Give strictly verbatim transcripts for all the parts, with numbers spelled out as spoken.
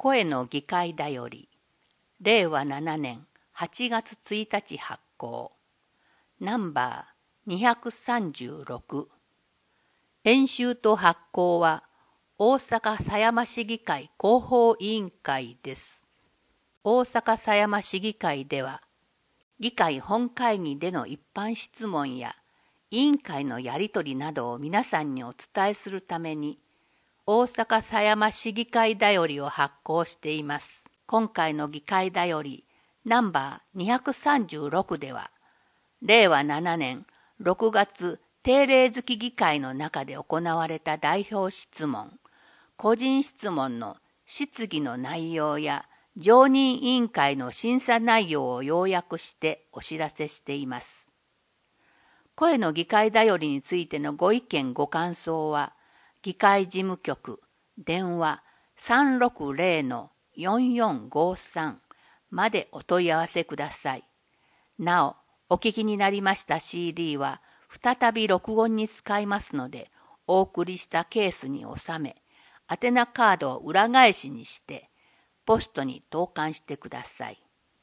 声の議会だより、れいわななねんはちがつついたち発行、ナンバーにひゃくさんじゅうろく。編集と発行は大阪狭山市議会広報委員会です。大阪狭山市議会では、議会本会議での一般質問や委員会のやり取りなどを皆さんにお伝えするために、大阪狭山市議会だよりを発行しています。今回の議会だよりナンバーにひゃくさんじゅうろくでは、れいわななねんろくがつ定例付き議会の中で行われた代表質問、個人質問の質疑の内容や常任委員会の審査内容を要約してお知らせしています。声の議会だよりについてのご意見ご感想は、議会事務局電話 さんろくぜろ よんよんごさん までお問い合わせください。なお、お聞きになりました シーディー は再び録音に使いますので、お送りしたケースに収め、宛名カードを裏返しにして、ポストに投函してください。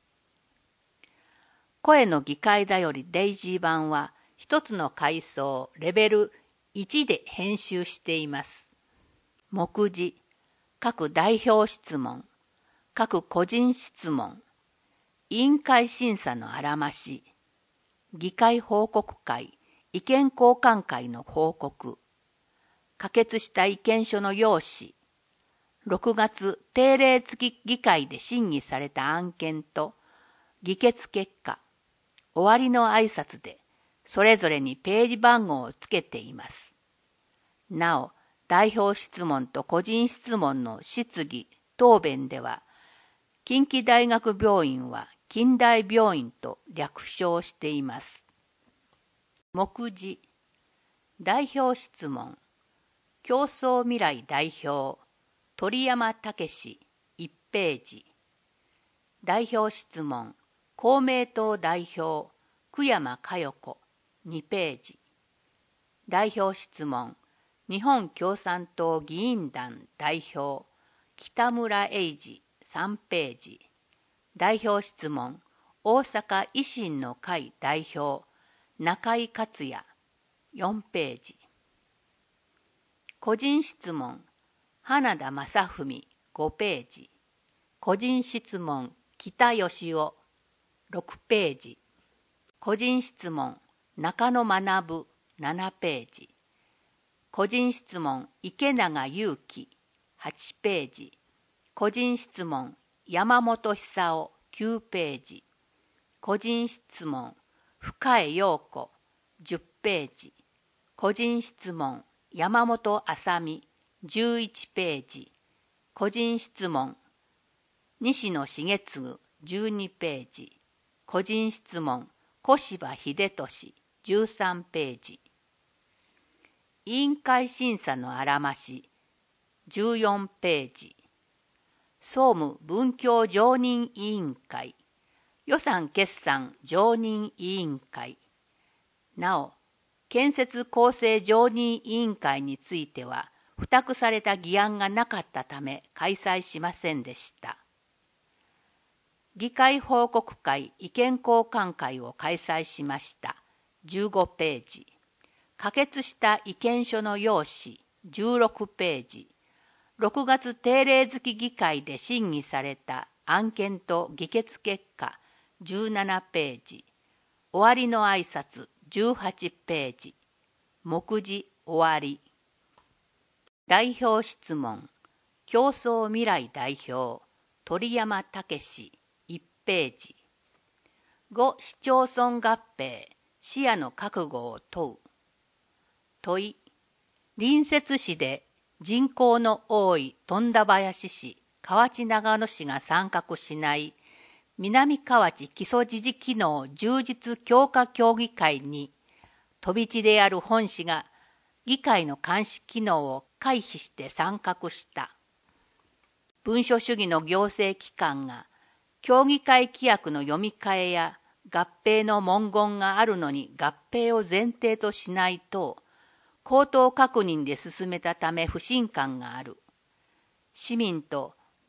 声の議会だよりデイジー版は、一つの階層レベルいちで編集しています。目次、各代表質問、各個人質問、委員会審査のあらまし、議会報告会、意見交換会の報告、可決した意見書の要旨、ろくがつ定例付き議会で審議された案件と、議決結果、終わりの挨拶で、それぞれにページ番号をつけています。なお、代表質問と個人質問の質疑、答弁では、近畿大学病院は近大病院と略称しています。目次、代表質問、競争未来代表、鳥山武史いちページ。代表質問、公明党代表、久山佳代子にページ。代表質問、日本共産党議員団代表、北村英二さんページ。代表質問、大阪維新の会代表、中井克也よんページ。個人質問、花田正文ごページ。個人質問、北義夫ろくページ。個人質問、中野学ななページ。個人質問、池永祐樹はちページ。個人質問、山本久夫きゅうページ。個人質問、深江陽子じゅっページ。個人質問、山本麻美じゅういちページ。個人質問、西野茂次じゅうにページ。個人質問、小柴秀俊じゅうさんページ。委員会審査のあらましじゅうよんページ。総務文教常任委員会、予算決算常任委員会。なお、建設構成常任委員会については、付託された議案がなかったため開催しませんでした。議会報告会意見交換会を開催しました。じゅうごページ。可決した意見書の要旨じゅうろくページ。ろくがつ定例付き議会で審議された案件と議決結果じゅうななページ。終わりの挨拶じゅうはちページ。目次終わり。代表質問、競争未来代表、鳥山武史いちページ。ご市町村合併、視野の覚悟を問う。問い、隣接市で人口の多い富田林市、河内長野市が参画しない南河内基礎自治機能充実強化協議会に、飛び地である本市が議会の監視機能を回避して参画した。文書主義の行政機関が、協議会規約の読み替えや合併の文言があるのに合併を前提としないと、口頭確認で進めたため不信感がある。市民と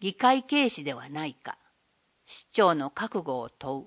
議会軽視ではないか。市長の覚悟を問う。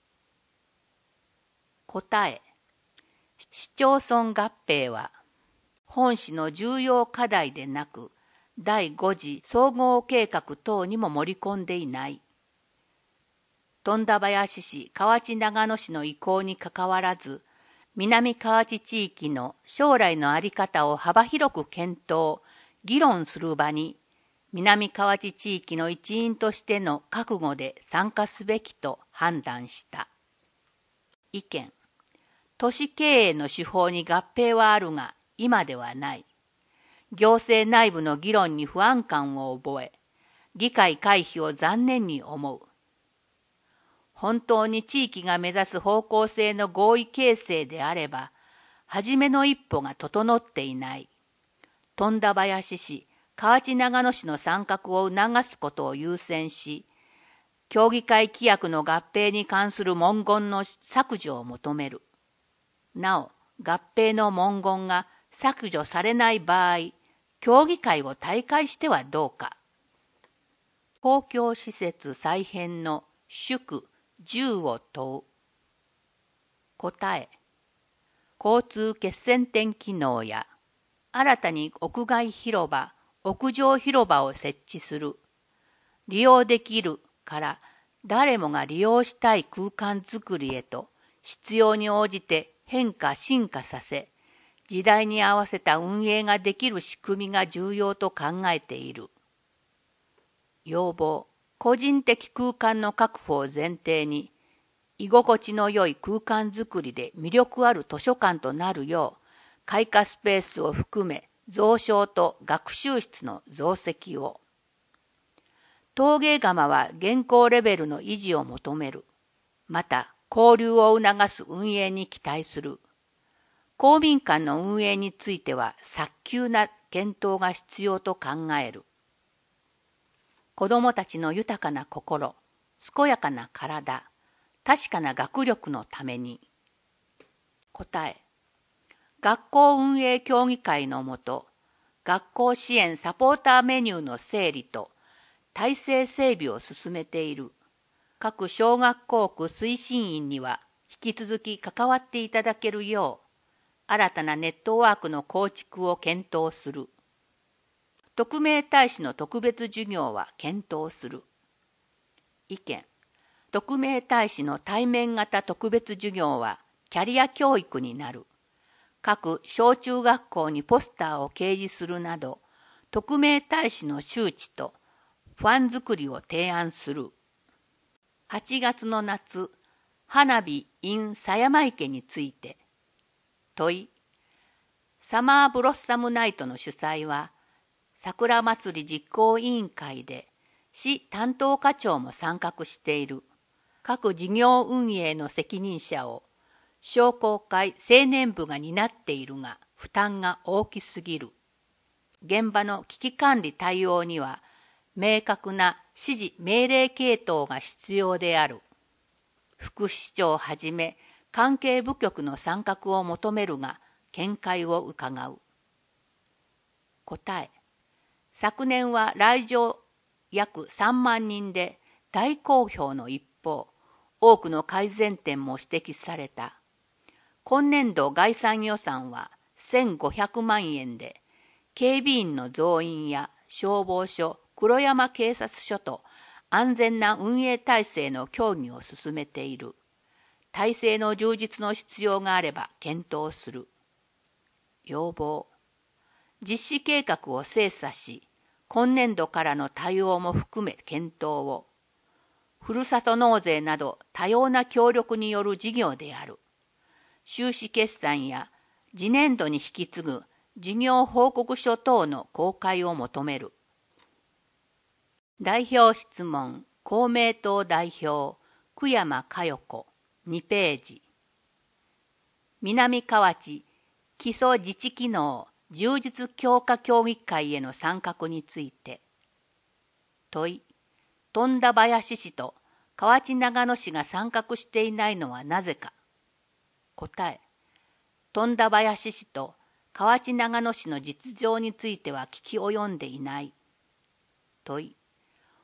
答え。市町村合併は本市の重要課題でなく、第五次総合計画等にも盛り込んでいない。富田林市、河内長野市の意向にかかわらず、南河内地域の将来の在り方を幅広く検討、議論する場に、南河内地域の一員としての覚悟で参加すべきと判断した。意見。都市経営の手法に合併はあるが、今ではない。行政内部の議論に不安感を覚え、議会回避を残念に思う。本当に地域が目指す方向性の合意形成であれば、初めの一歩が整っていない。富田林市、河内長野市の参画を促すことを優先し、協議会規約の合併に関する文言の削除を求める。なお、合併の文言が削除されない場合、協議会を退会してはどうか。公共施設再編の縮じゅうを問う。答え。交通決線点機能や、新たに屋外広場、屋上広場を設置する。利用できるから誰もが利用したい空間づくりへと必要に応じて変化進化させ、時代に合わせた運営ができる仕組みが重要と考えている。要望。個人的空間の確保を前提に、居心地の良い空間づくりで魅力ある図書館となるよう、開花スペースを含め蔵書と学習室の増設を。陶芸窯は現行レベルの維持を求める。また、交流を促す運営に期待する。公民館の運営については早急な検討が必要と考える。子どもたちの豊かな心、健やかな体、確かな学力のために。答え。学校運営協議会のもと、学校支援サポーターメニューの整理と体制整備を進めている。各小学校区推進員には引き続き関わっていただけるよう、新たなネットワークの構築を検討する。特命大使の特別授業は検討する。意見。特命大使の対面型特別授業はキャリア教育になる。各小中学校にポスターを掲示するなど、特命大使の周知とファン作りを提案する。はちがつの夏、花火 in 狭山池について。問い。サマーブロッサムナイトの主催は、桜祭り実行委員会で、市担当課長も参画している。各事業運営の責任者を、商工会青年部が担っているが、負担が大きすぎる。現場の危機管理対応には、明確な指示命令系統が必要である。副市長をはじめ、関係部局の参画を求めるが、見解を伺う。答え。昨年は来場約さんまんにんで大好評の一方、多くの改善点も指摘された。今年度概算予算はせんごひゃくまんえんで、警備員の増員や消防署、黒山警察署と安全な運営体制の協議を進めている。体制の充実の必要があれば検討する。要望。実施計画を精査し、今年度からの対応も含め検討を。ふるさと納税など多様な協力による事業である。収支決算や次年度に引き継ぐ事業報告書等の公開を求める。代表質問、公明党代表、久山佳代子、にページ。南河内基礎自治機能充実強化協議会への参画について。問い。富田林市と河内長野市が参画していないのはなぜか。答え。富田林市と河内長野市の実情については聞き及んでいない。問い。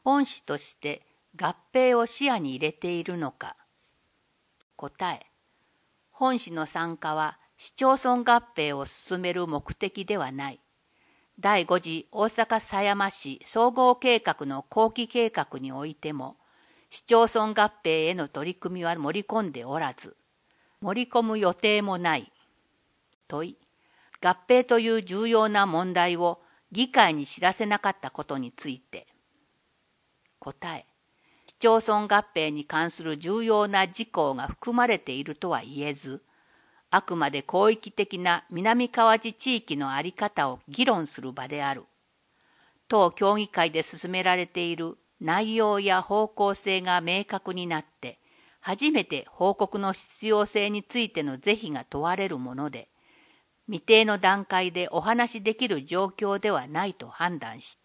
本市として合併を視野に入れているのか。答え、本市の参加は市町村合併を進める目的ではない。だいご次大阪狭山市総合計画の後期計画においても、市町村合併への取り組みは盛り込んでおらず、盛り込む予定もない。問い、合併という重要な問題を議会に知らせなかったことについて。答え、市町村合併に関する重要な事項が含まれているとは言えず、あくまで広域的な南河内地域の在り方を議論する場である。当協議会で進められている内容や方向性が明確になって、初めて報告の必要性についての是非が問われるもので、未定の段階でお話しできる状況ではないと判断した。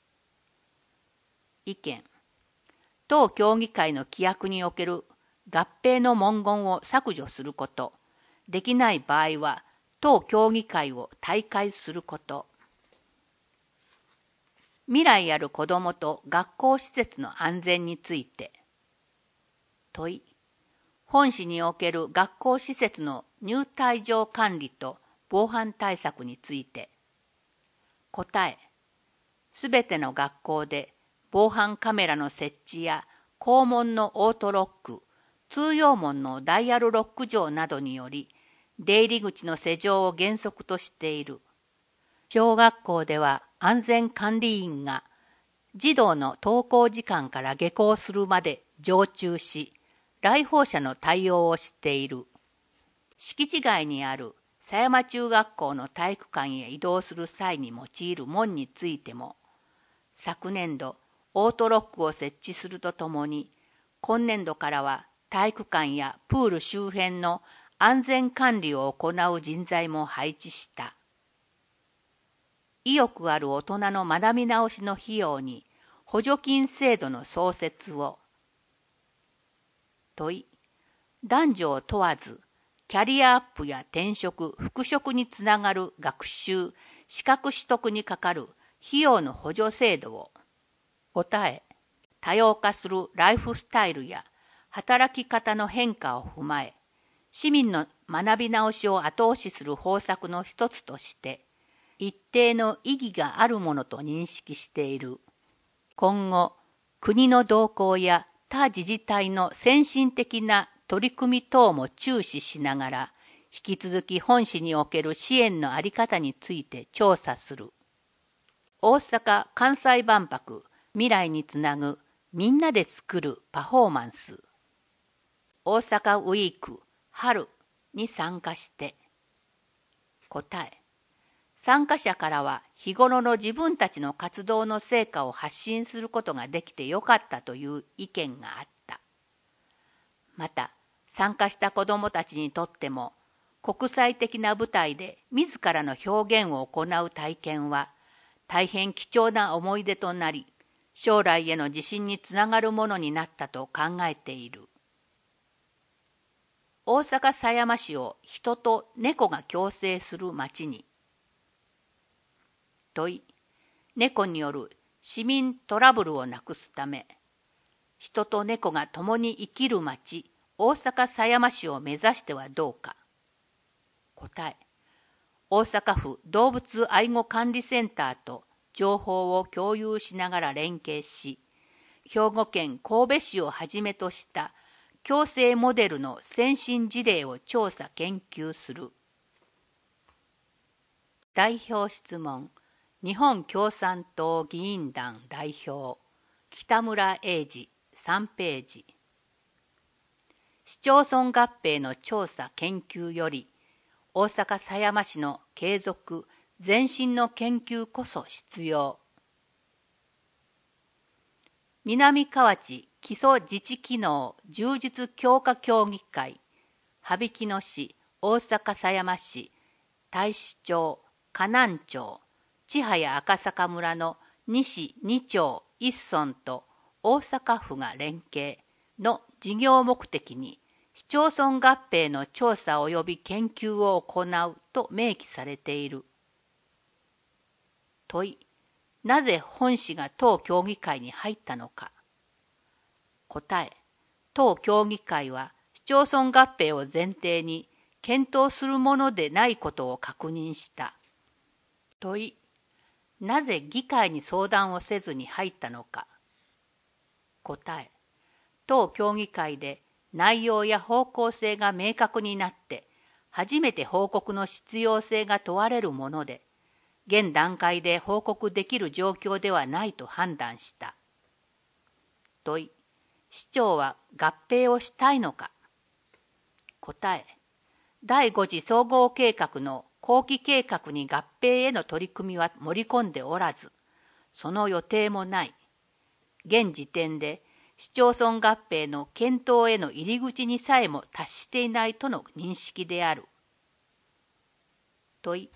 意見。当協議会の規約における合併の文言を削除すること、できない場合は当協議会を退会すること。未来ある子どもと学校施設の安全について。問い、本市における学校施設の入退場管理と防犯対策について。答え、すべての学校で防犯カメラの設置や校門のオートロック、通用門のダイヤルロック錠などにより、出入り口の施錠を原則としている。小学校では安全管理員が児童の登校時間から下校するまで常駐し、来訪者の対応をしている。敷地外にある狭山中学校の体育館へ移動する際に用いる門についても、昨年度オートロックを設置するとともに、今年度からは体育館やプール周辺の安全管理を行う人材も配置した。意欲ある大人の学び直しの費用に補助金制度の創設を。問い、男女を問わず、キャリアアップや転職、復職につながる学習、資格取得にかかる費用の補助制度を。答え、多様化するライフスタイルや働き方の変化を踏まえ、市民の学び直しを後押しする方策の一つとして、一定の意義があるものと認識している。今後、国の動向や他自治体の先進的な取り組み等も注視しながら、引き続き本市における支援の在り方について調査する。大阪・関西万博未来につなぐみんなで作るパフォーマンス。大阪ウィーク春に参加して。答え、参加者からは日頃の自分たちの活動の成果を発信することができてよかったという意見があった。また、参加した子どもたちにとっても、国際的な舞台で自らの表現を行う体験は、大変貴重な思い出となり、将来への自信につながるものになったと考えている。大阪狭山市を人と猫が共生する町に。問い、猫による市民トラブルをなくすため、人と猫が共に生きる町、大阪狭山市を目指してはどうか。答え、大阪府動物愛護管理センターと情報を共有しながら連携し、兵庫県神戸市をはじめとした共生モデルの先進事例を調査研究する。代表質問。日本共産党議員団代表北村英二さんページ。市町村合併の調査研究より大阪狭山市の継続前進の研究こそ必要。南河内基礎自治機能充実強化協議会、羽曳野市、大阪狭山市、太子町、河南町、千早赤坂村のに市に町いっ村と大阪府が連携の事業目的に市町村合併の調査及び研究を行うと明記されている。問い、 なぜ本市が当協議会に入ったのか。答え、当協議会は市町村合併を前提に検討するものでないことを確認した。問い、なぜ議会に相談をせずに入ったのか。答え、当協議会で内容や方向性が明確になって初めて報告の必要性が問われるもので、現段階で報告できる状況ではないと判断した。問い、市長は合併をしたいのか。答え、第五次総合計画の後期計画に合併への取り組みは盛り込んでおらず、その予定もない。現時点で市町村合併の検討への入り口にさえも達していないとの認識である。問い、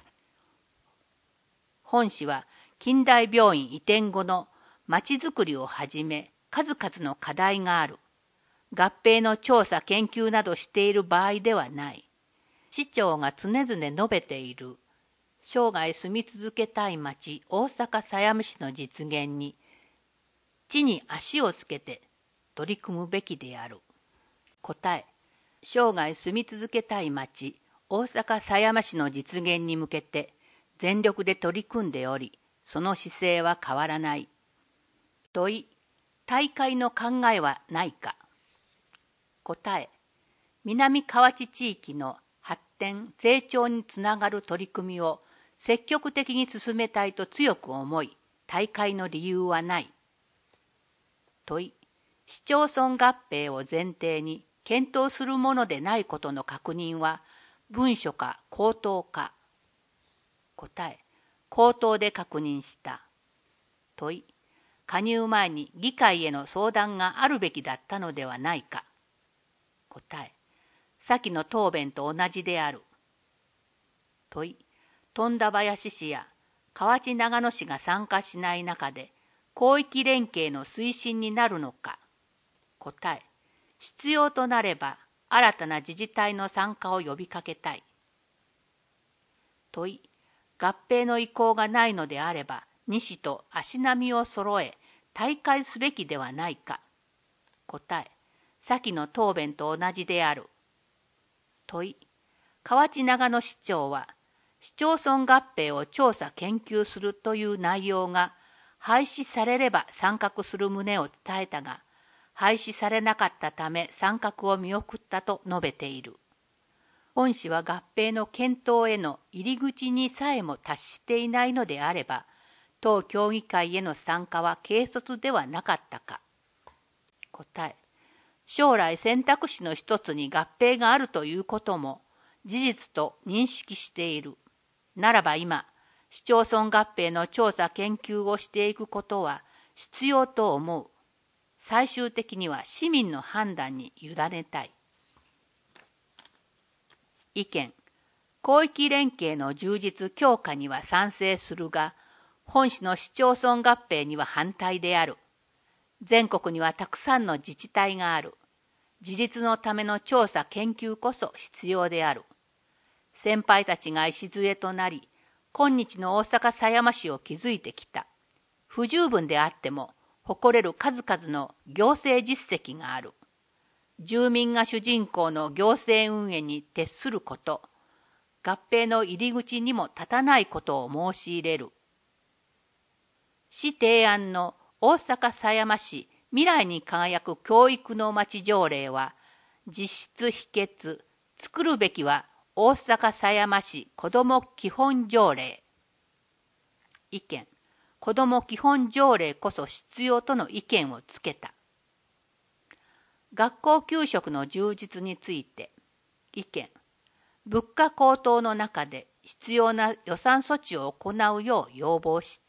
本市は近代病院移転後のまちづくりをはじめ数々の課題がある。合併の調査研究などしている場合ではない。市長が常々述べている生涯住み続けたい町大阪狭山市の実現に地に足をつけて取り組むべきである。答え、生涯住み続けたい町大阪狭山市の実現に向けて全力で取り組んでおり、その姿勢は変わらない。問い、大会の考えはないか。答え、南河内地域の発展・成長につながる取り組みを積極的に進めたいと強く思い、大会の理由はない。問い、市町村合併を前提に検討するものでないことの確認は文書か口頭か。答え、口頭で確認した。問い、加入前に議会への相談があるべきだったのではないか。答え、先の答弁と同じである。問い、富田林市や河内長野市が参加しない中で広域連携の推進になるのか。答え、必要となれば新たな自治体の参加を呼びかけたい。問い、合併の意向がないのであれば西と足並みを揃え大会すべきではないか。答え、先の答弁と同じである。問い、河内長野市長は市町村合併を調査研究するという内容が廃止されれば参画する旨を伝えたが、廃止されなかったため参画を見送ったと述べている。本市は合併の検討への入り口にさえも達していないのであれば、当協議会への参加は軽率ではなかったか。答え、将来選択肢の一つに合併があるということも事実と認識している。ならば今、市町村合併の調査研究をしていくことは必要と思う。最終的には市民の判断に委ねたい。意見、広域連携の充実強化には賛成するが、本市の市町村合併には反対である。全国にはたくさんの自治体がある。自立のための調査研究こそ必要である。先輩たちが礎となり、今日の大阪狭山市を築いてきた。不十分であっても、誇れる数々の行政実績がある。住民が主人公の行政運営に徹すること、合併の入り口にも立たないことを申し入れる。市提案の大阪狭山市未来に輝く教育の街条例は、実質否決、作るべきは大阪狭山市子ども基本条例。意見、子ども基本条例こそ必要との意見をつけた。学校給食の充実について、意見、物価高騰の中で必要な予算措置を行うよう要望した。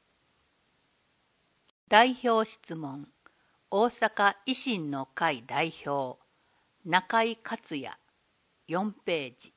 代表質問、大阪維新の会代表、中井克也、よんページ。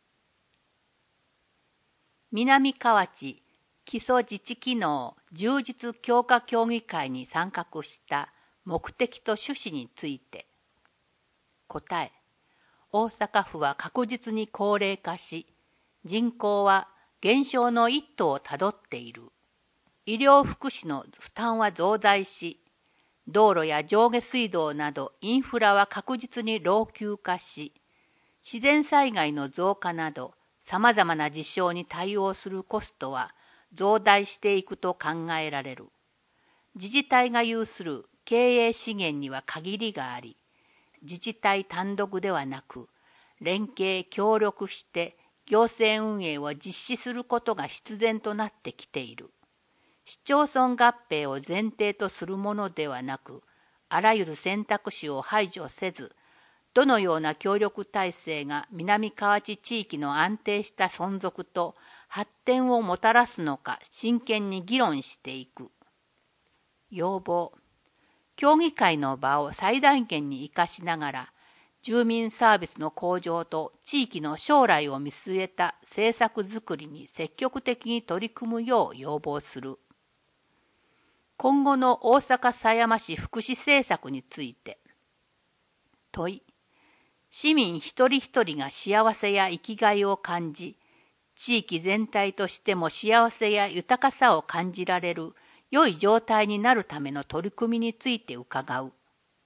南河内基礎自治機能充実強化協議会に参画した目的と趣旨について。答え、大阪府は確実に高齢化し、人口は減少の一途をたどっている。 医療福祉の負担は増大し、道路や上下水道などインフラは確実に老朽化し、自然災害の増加など様々な事象に対応するコストは増大していくと考えられる。自治体が有する経営資源には限りがあり、自治体単独ではなく、連携協力して行政運営を実施することが必然となってきている。市町村合併を前提とするものではなく、あらゆる選択肢を排除せず、どのような協力体制が南河内地域の安定した存続と発展をもたらすのか真剣に議論していく。要望。協議会の場を最大限に生かしながら、住民サービスの向上と地域の将来を見据えた政策づくりに積極的に取り組むよう要望する。今後の大阪狭山市福祉政策について。問い。市民一人一人が幸せや生きがいを感じ、地域全体としても幸せや豊かさを感じられる良い状態になるための取り組みについて伺う。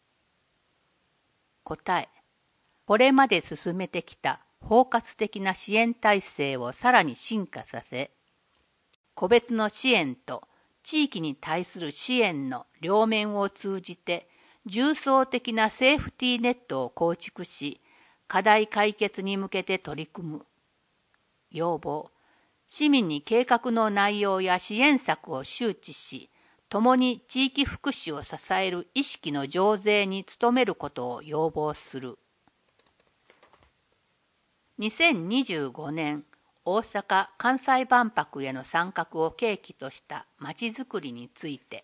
答え。これまで進めてきた包括的な支援体制をさらに進化させ、個別の支援と地域に対する支援の両面を通じて重層的なセーフティーネットを構築し、課題解決に向けて取り組む。要望。市民に計画の内容や支援策を周知し、共に地域福祉を支える意識の醸成に努めることを要望する。にせんにじゅうごねん、大阪・関西万博への参画を契機としたまちづくりについて。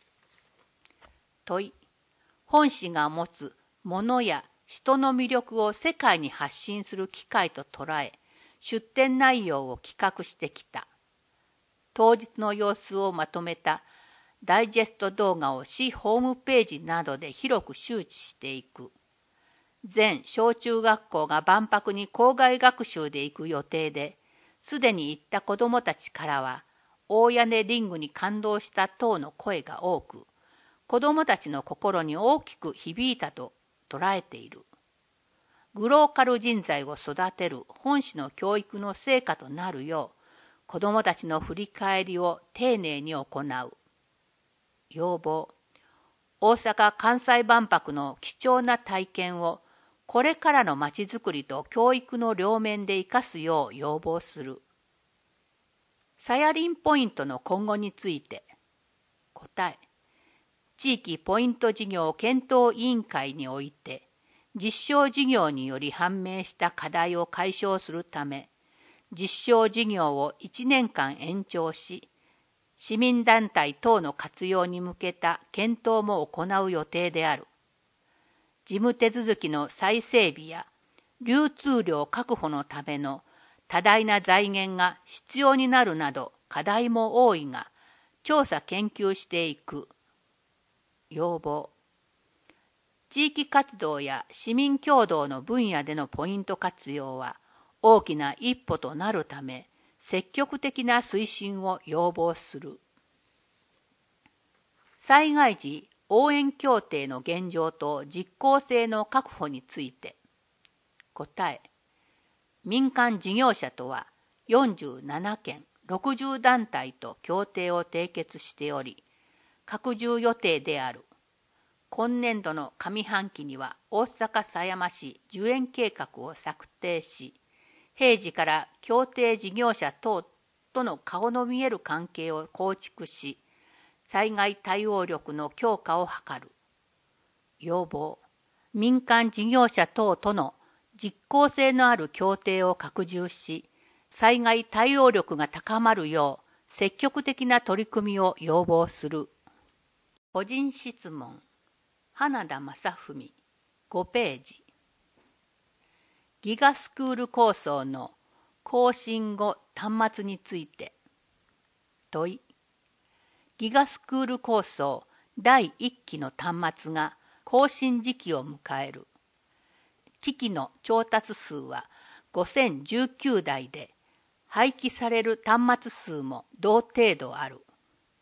問い。本市が持つものや人の魅力を世界に発信する機会と捉え、出展内容を企画してきた。当日の様子をまとめたダイジェスト動画を市ホームページなどで広く周知していく。全小中学校が万博に校外学習で行く予定で、すでに行った子どもたちからは、大屋根リングに感動した等の声が多く、子どもたちの心に大きく響いたと捉えている。グローカル人材を育てる本市の教育の成果となるよう、子どもたちの振り返りを丁寧に行う。要望。大阪・関西万博の貴重な体験をこれからのまちづくりと教育の両面で生かすよう要望する。サヤリンポイントの今後について。答え。地域ポイント事業検討委員会において、実証事業により判明した課題を解消するため、実証事業をいちねんかん延長し、市民団体等の活用に向けた検討も行う予定である。事務手続きの再整備や流通量確保のための多大な財源が必要になるなど課題も多いが、調査研究していく。要望。地域活動や市民協働の分野でのポイント活用は大きな一歩となるため、積極的な推進を要望する。災害時応援協定の現状と実効性の確保について。答え。民間事業者とはよんじゅうななけん、ろくじゅうだんたいと協定を締結しており、拡充予定である。今年度の上半期には大阪狭山市受援計画を策定し、平時から協定事業者等との顔の見える関係を構築し、災害対応力の強化を図る。要望。民間事業者等との実効性のある協定を拡充し、災害対応力が高まるよう積極的な取り組みを要望する。個人質問。花田正文、ごページ。ギガスクール構想の更新後端末について。問い。ギガスクール構想だいいっきの端末が更新時期を迎える。機器の調達数はごせんじゅうきゅうだいで、廃棄される端末数も同程度ある。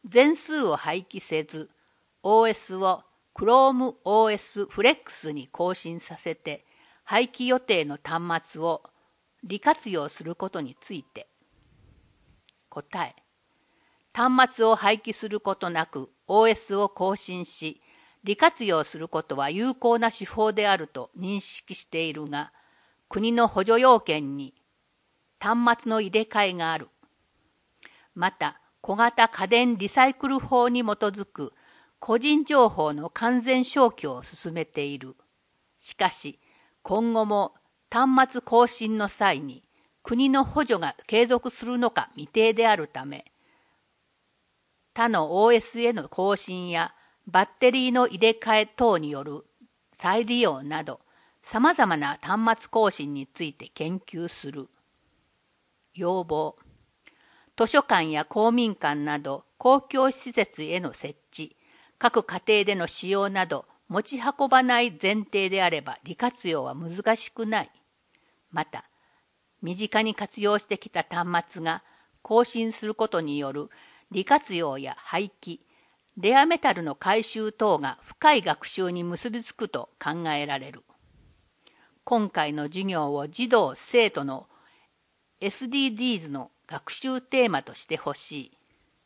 全数を廃棄せず、オーエス を Chrome オーエス Flex に更新させて、廃棄予定の端末を利活用することについて。答え。端末を廃棄することなく オーエス を更新し、利活用することは有効な手法であると認識しているが、国の補助要件に端末の入れ替えがある。また、小型家電リサイクル法に基づく個人情報の完全消去を進めている。しかし、今後も端末更新の際に国の補助が継続するのか未定であるため、他の オーエス への更新やバッテリーの入れ替え等による再利用など、さまざまな端末更新について研究する。要望。図書館や公民館など公共施設への設置、各家庭での使用など持ち運ばない前提であれば利活用は難しくない。また、身近に活用してきた端末が更新することによる利活用や廃棄、レアメタルの回収等が深い学習に結びつくと考えられる。今回の授業を児童・生徒の エスディージーズ の学習テーマとしてほしい。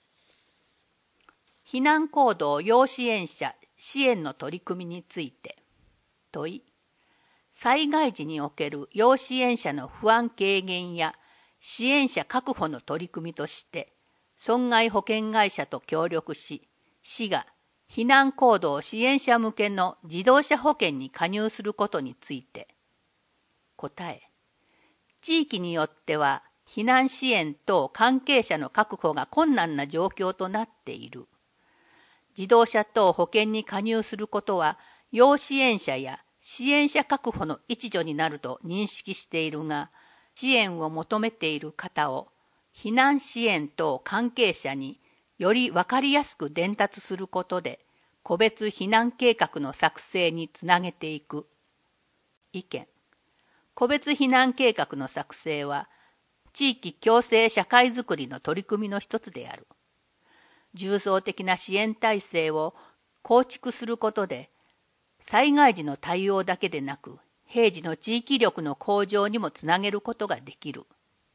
避難行動要支援者支援の取り組みについて。問い。災害時における要支援者の不安軽減や支援者確保の取り組みとして、損害保険会社と協力し、市が避難行動支援者向けの自動車保険に加入することについて。答え。地域によっては避難支援等関係者の確保が困難な状況となっている。自動車等保険に加入することは、要支援者や支援者確保の一助になると認識しているが、支援を求めている方を避難支援等関係者により分かりやすく伝達することで、個別避難計画の作成につなげていく。意見。個別避難計画の作成は、地域共生社会づくりの取り組みの一つである。重層的な支援体制を構築することで、災害時の対応だけでなく、平時の地域力の向上にもつなげることができる。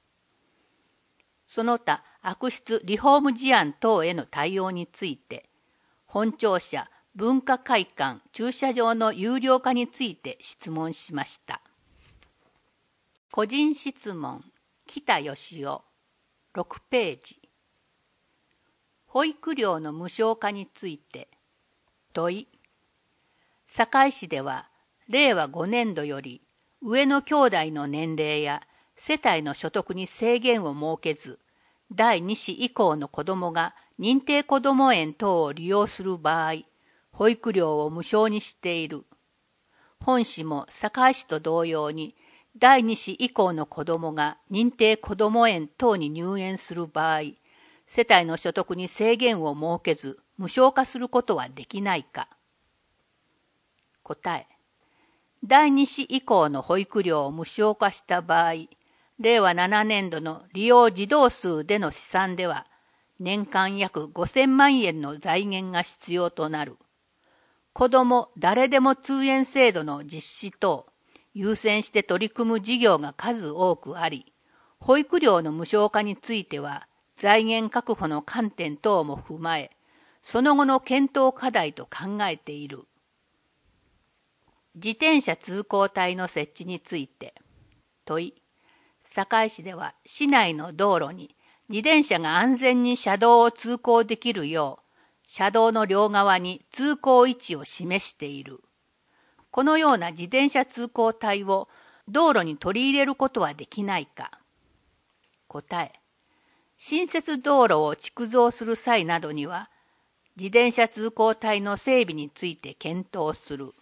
その他、悪質リフォーム事案等への対応について、本庁舎、文化会館、駐車場の有料化について質問しました。個人質問、北義雄、ろくページ。保育料の無償化について。問い。堺市では、れいわごねんどより、上の兄弟の年齢や世帯の所得に制限を設けず、だいに子以降の子どもが認定こども園等を利用する場合、保育料を無償にしている。本市も堺市と同様に、だいに子以降の子どもが認定こども園等に入園する場合、世帯の所得に制限を設けず無償化することはできないか。答え。だいに子以降の保育料を無償化した場合、れいわななねんどの利用児童数での試算では、年間約ごせんまんえんの財源が必要となる。子ども誰でも通園制度の実施等、優先して取り組む事業が数多くあり、保育料の無償化については、財源確保の観点等も踏まえ、その後の検討課題と考えている。自転車通行帯の設置について。問い。堺市では市内の道路に自転車が安全に車道を通行できるよう、車道の両側に通行位置を示している。このような自転車通行帯を道路に取り入れることはできないか。答え。新設道路を築造する際などには、自転車通行帯の整備について検討する。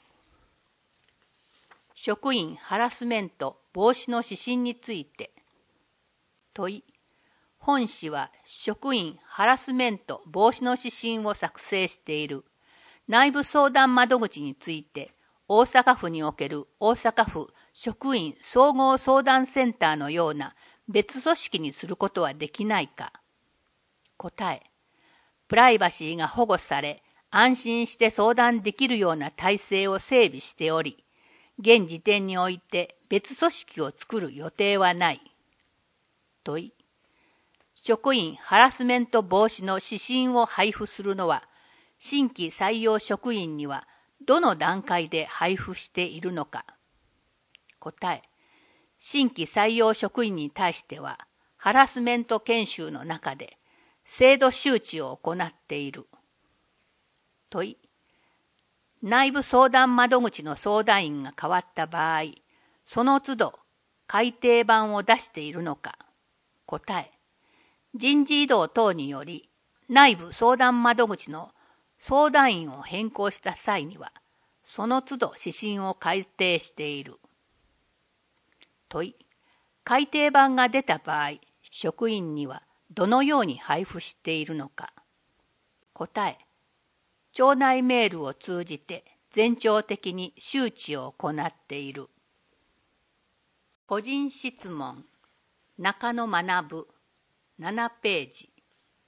職員ハラスメント防止の指針について。問い。本市は職員ハラスメント防止の指針を作成している内部相談窓口について、大阪府における大阪府職員総合相談センターのような別組織にすることはできないか。答え。 プライバシーが保護され、安心して相談できるような体制を整備しており、現時点において別組織を作る予定はない。問い。職員ハラスメント防止の指針を配布するのは、新規採用職員にはどの段階で配布しているのか。答え。新規採用職員に対しては、ハラスメント研修の中で制度周知を行っている。問い。内部相談窓口の相談員が変わった場合、その都度改訂版を出しているのか。答え。人事異動等により内部相談窓口の相談員を変更した際には、その都度指針を改訂している。問い。改訂版が出た場合、職員にはどのように配布しているのか。答え。庁内メールを通じて全庁的に周知を行っている。個人質問。中野学ななページ。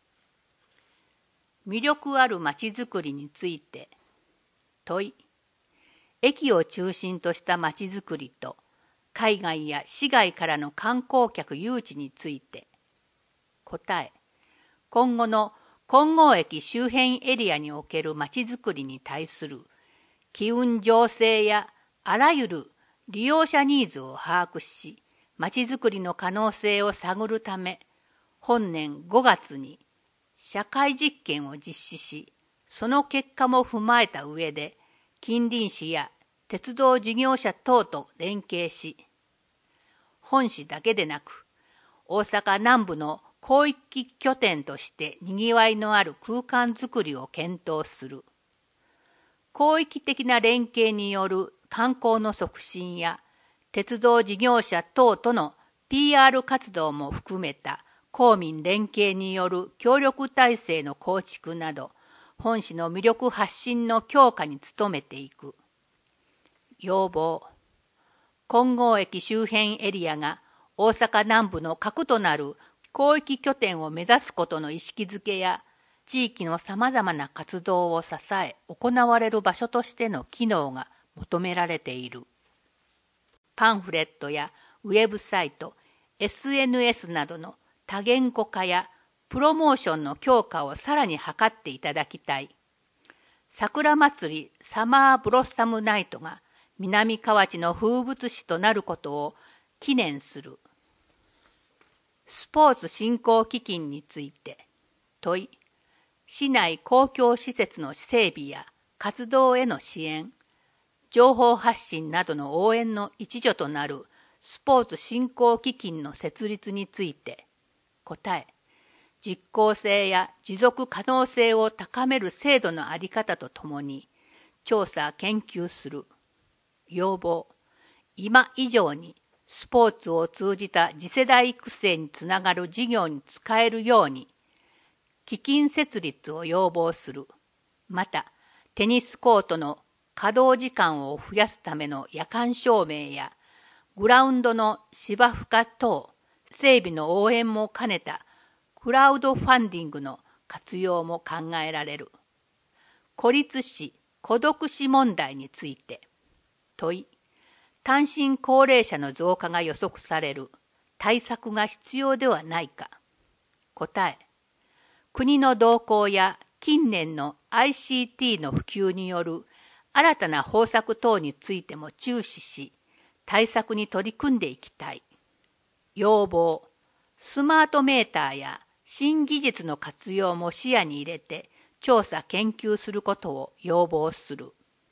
魅力あるまちづくりについて。問い。駅を中心としたまちづくりと海外や市外からの観光客誘致について。答え。今後の金剛駅周辺エリアにおけるまちづくりに対する機運情勢やあらゆる利用者ニーズを把握し、まちづくりの可能性を探るため、本年ごがつに社会実験を実施し、その結果も踏まえた上で、近隣市や鉄道事業者等と連携し、本市だけでなく、大阪南部の広域拠点としてにぎわいのある空間づくりを検討する。広域的な連携による観光の促進や鉄道事業者等との ピーアール 活動も含めた公民連携による協力体制の構築など、本市の魅力発信の強化に努めていく。要望。金剛駅周辺エリアが大阪南部の核となる広域拠点を目指すことの意識づけや、地域のさまざまな活動を支え行われる場所としての機能が求められている。パンフレットやウェブサイト、エスエヌエス などの多言語化やプロモーションの強化をさらに図っていただきたい。桜祭りサマーブロッサムナイトが南河内の風物詩となることを記念する。スポーツ振興基金について。問い。市内公共施設の整備や活動への支援、情報発信などの応援の一助となるスポーツ振興基金の設立について。答え。実効性や持続可能性を高める制度のあり方とともに調査研究する。要望。今以上にスポーツを通じた次世代育成につながる事業に使えるように基金設立を要望する。また、テニスコートの稼働時間を増やすための夜間照明やグラウンドの芝生化等整備の応援も兼ねたクラウドファンディングの活用も考えられる。孤立死、孤独死問題について。問い。単身高齢者の増加が予測される。対策が必要ではないか。答え。国の動向や近年の アイシーティー の普及による新たな方策等についても注視し、対策に取り組んでいきたい。要望。スマートメーターや新技術の活用も視野に入れて調査研究することを要望する。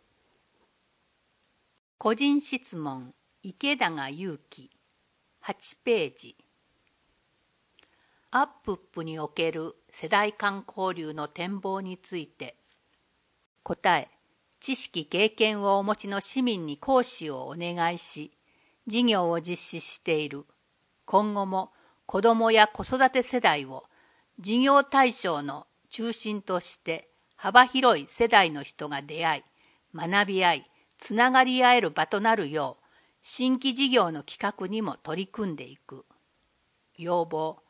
個人質問。池永祐樹はちページ。アップップにおける世代間交流の展望について。答え。知識経験をお持ちの市民に講師をお願いし、事業を実施している。今後も子どもや子育て世代を事業対象の中心として幅広い世代の人が出会い、学び合い、つながり合える場となるよう、新規事業の企画にも取り組んでいく。要望。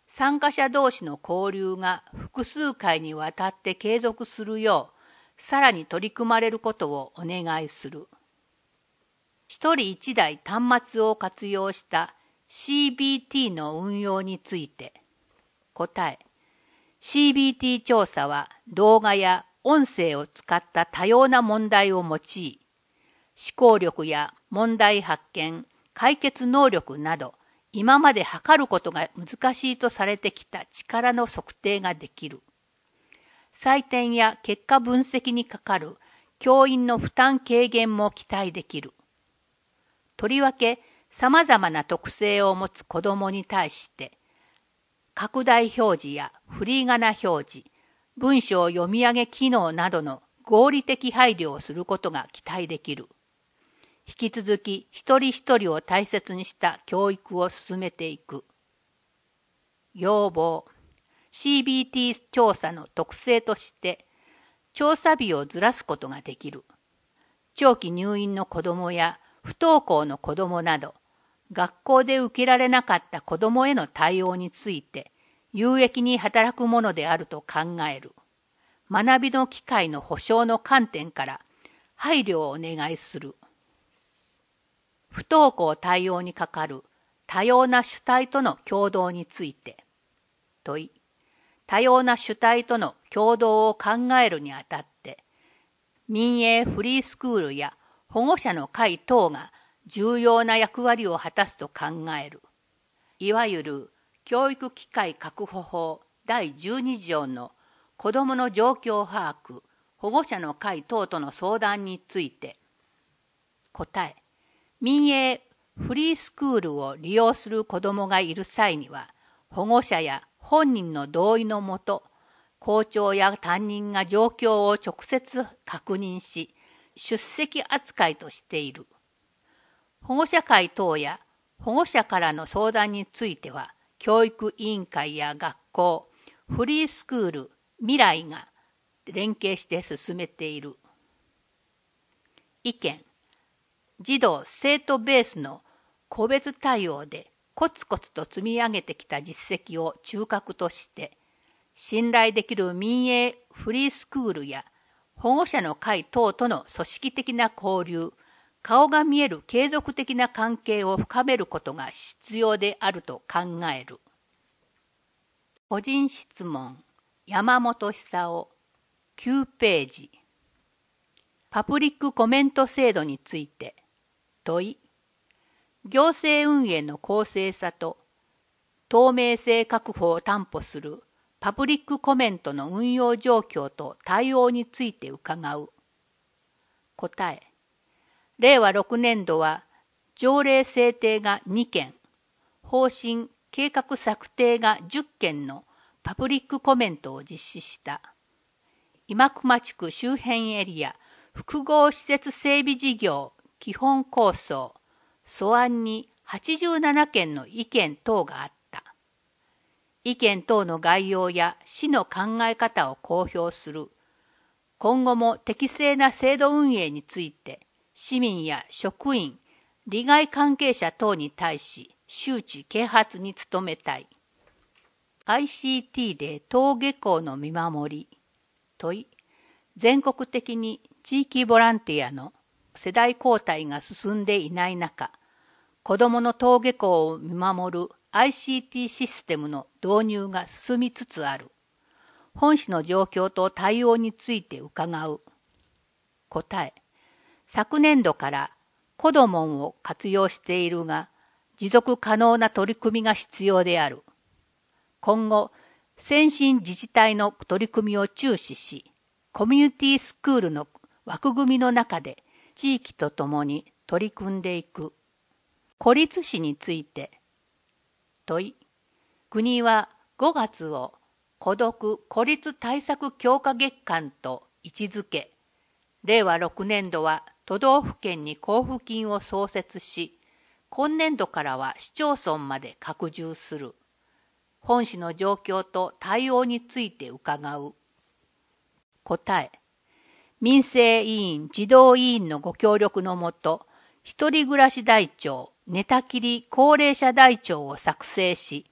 参加者同士の交流が複数回にわたって継続するよう、さらに取り組まれることをお願いする。一人一台端末を活用した シービーティー の運用について。答え。シービーティー 調査は動画や音声を使った多様な問題を用い、思考力や問題発見、解決能力など、今まで測ることが難しいとされてきた力の測定ができる。採点や結果分析にかかる教員の負担軽減も期待できる。とりわけ、様々な特性を持つ子どもに対して、拡大表示や振り仮名表示、文章読み上げ機能などの合理的配慮をすることが期待できる。引き続き一人一人を大切にした教育を進めていく。要望。シービーティー 調査の特性として、調査日をずらすことができる。長期入院の子どもや不登校の子どもなど、学校で受けられなかった子どもへの対応について、有益に働くものであると考える。学びの機会の保障の観点から配慮をお願いする。不登校対応にかかる多様な主体との協働について。問い。多様な主体との協働を考えるにあたって、民営フリースクールや保護者の会等が重要な役割を果たすと考える。いわゆる教育機会確保法だいじゅうに条の子どもの状況把握、保護者の会等との相談について。答え。民営フリースクールを利用する子どもがいる際には、保護者や本人の同意のもと、校長や担任が状況を直接確認し、出席扱いとしている。保護者会等や保護者からの相談については、教育委員会や学校、フリースクール、未来が連携して進めている。意見。児童・生徒ベースの個別対応でコツコツと積み上げてきた実績を中核として、信頼できる民営フリースクールや保護者の会等との組織的な交流、顔が見える継続的な関係を深めることが必要であると考える。個人質問、山本久夫、きゅうページ。パブリックコメント制度について。問い。行政運営の公正さと透明性確保を担保するパブリックコメントの運用状況と対応について伺う。答え。れいわろくねんどは条例制定がにけん、方針・計画策定がじゅっけんのパブリックコメントを実施した。今熊地区周辺エリア複合施設整備事業基本構想、素案にはちじゅうななけんの意見等があった。意見等の概要や市の考え方を公表する。今後も適正な制度運営について、市民や職員、利害関係者等に対し周知啓発に努めたい。アイシーティー で登下校の見守り。問い。全国的に地域ボランティアの世代交代が進んでいない中、子どもの登下校を見守る アイシーティー システムの導入が進みつつある。本市の状況と対応について伺う。答え。昨年度からコドモンを活用しているが、持続可能な取り組みが必要である。今後、先進自治体の取り組みを注視し、コミュニティスクールの枠組みの中で地域とともに取り組んでいく。孤立死について。問い。国はごがつを孤独・孤立対策強化月間と位置づけ、れいわろくねんどは都道府県に交付金を創設し、今年度からは市町村まで拡充する。本市の状況と対応について伺う。答え。民生委員、児童委員のご協力のもと、一人暮らし台帳、寝たきり高齢者台帳を作成し、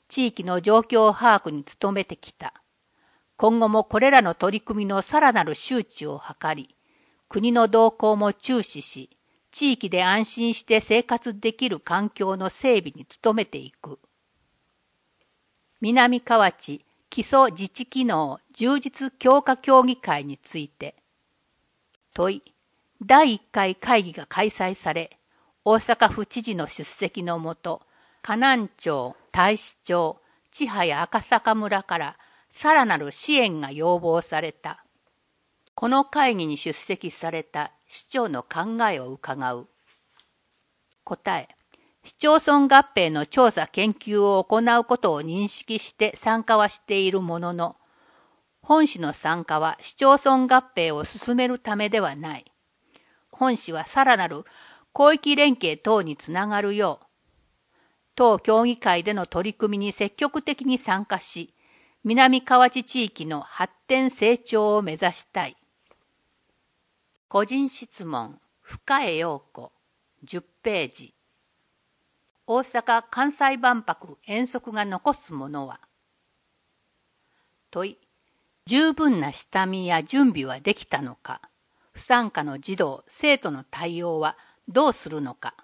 地域の状況把握に努めてきた。今後もこれらの取り組みのさらなる周知を図り、国の動向も注視し、地域で安心して生活できる環境の整備に努めていく。南河内基礎自治機能充実強化協議会について、問い、だいいっかい会議が開催され、大阪府知事の出席のもと、河南町、太子町、千早赤坂村からさらなる支援が要望された。この会議に出席された市長の考えを伺う。答え、市町村合併の調査研究を行うことを認識して参加はしているものの、本市の参加は市町村合併を進めるためではない。本市はさらなる広域連携等につながるよう、当協議会での取り組みに積極的に参加し、南河内地域の発展成長を目指したい。個人質問、深江陽子、じゅっページ。大阪・関西万博遠足が残すものは？問い、十分な下見や準備はできたのか？不参加の児童・生徒の対応はどうするのか？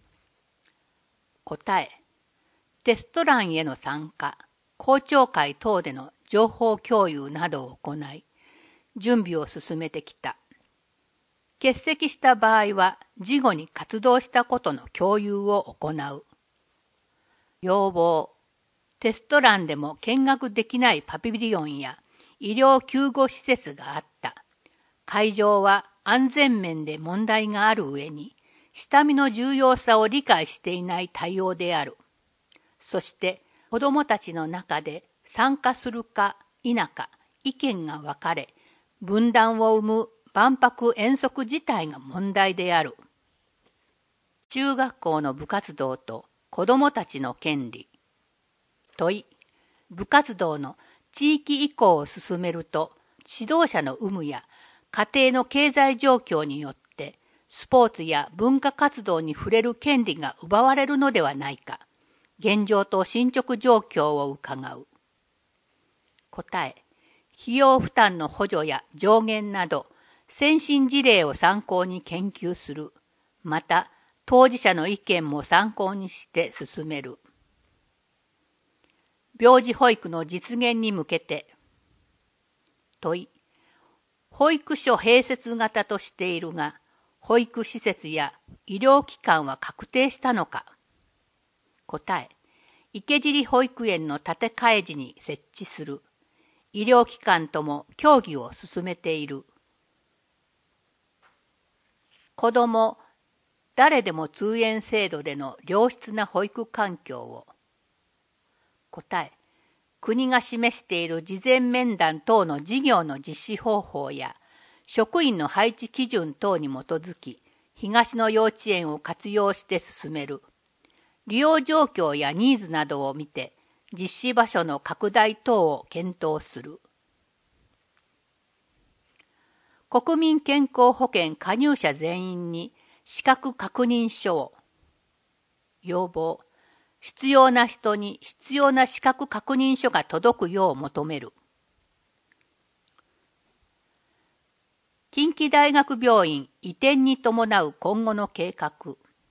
答え、テスト欄への参加、公聴会等での情報共有などを行い、準備を進めてきた。欠席した場合は、事後に活動したことの共有を行う。要望、テスト欄でも見学できないパビリオンや医療救護施設があった。会場は安全面で問題がある上に、下見の重要さを理解していない対応である。そして子どもたちの中で参加するか否か意見が分かれ、分断を生む万博遠足自体が問題である。中学校の部活動と子どもたちの権利。問い、部活動の地域移行を進めると、指導者の有無や家庭の経済状況によって、スポーツや文化活動に触れる権利が奪われるのではないか。現状と進捗状況を伺う。答え、費用負担の補助や上限など、先進事例を参考に研究する。また、当事者の意見も参考にして進める。病児保育の実現に向けて。問い、保育所併設型としているが、保育施設や医療機関は確定したのか。答え、池尻保育園の建て替え時に設置する。医療機関とも協議を進めている。子ども、誰でも通園制度での良質な保育環境を。答え、国が示している事前面談等の事業の実施方法や職員の配置基準等に基づき、東の幼稚園を活用して進める。利用状況やニーズなどを見て、実施場所の拡大等を検討する。国民健康保険加入者全員に資格確認書を。要望、必要な人に必要な資格確認書が届くよう求める。近畿大学病院移転に伴う今後の計画。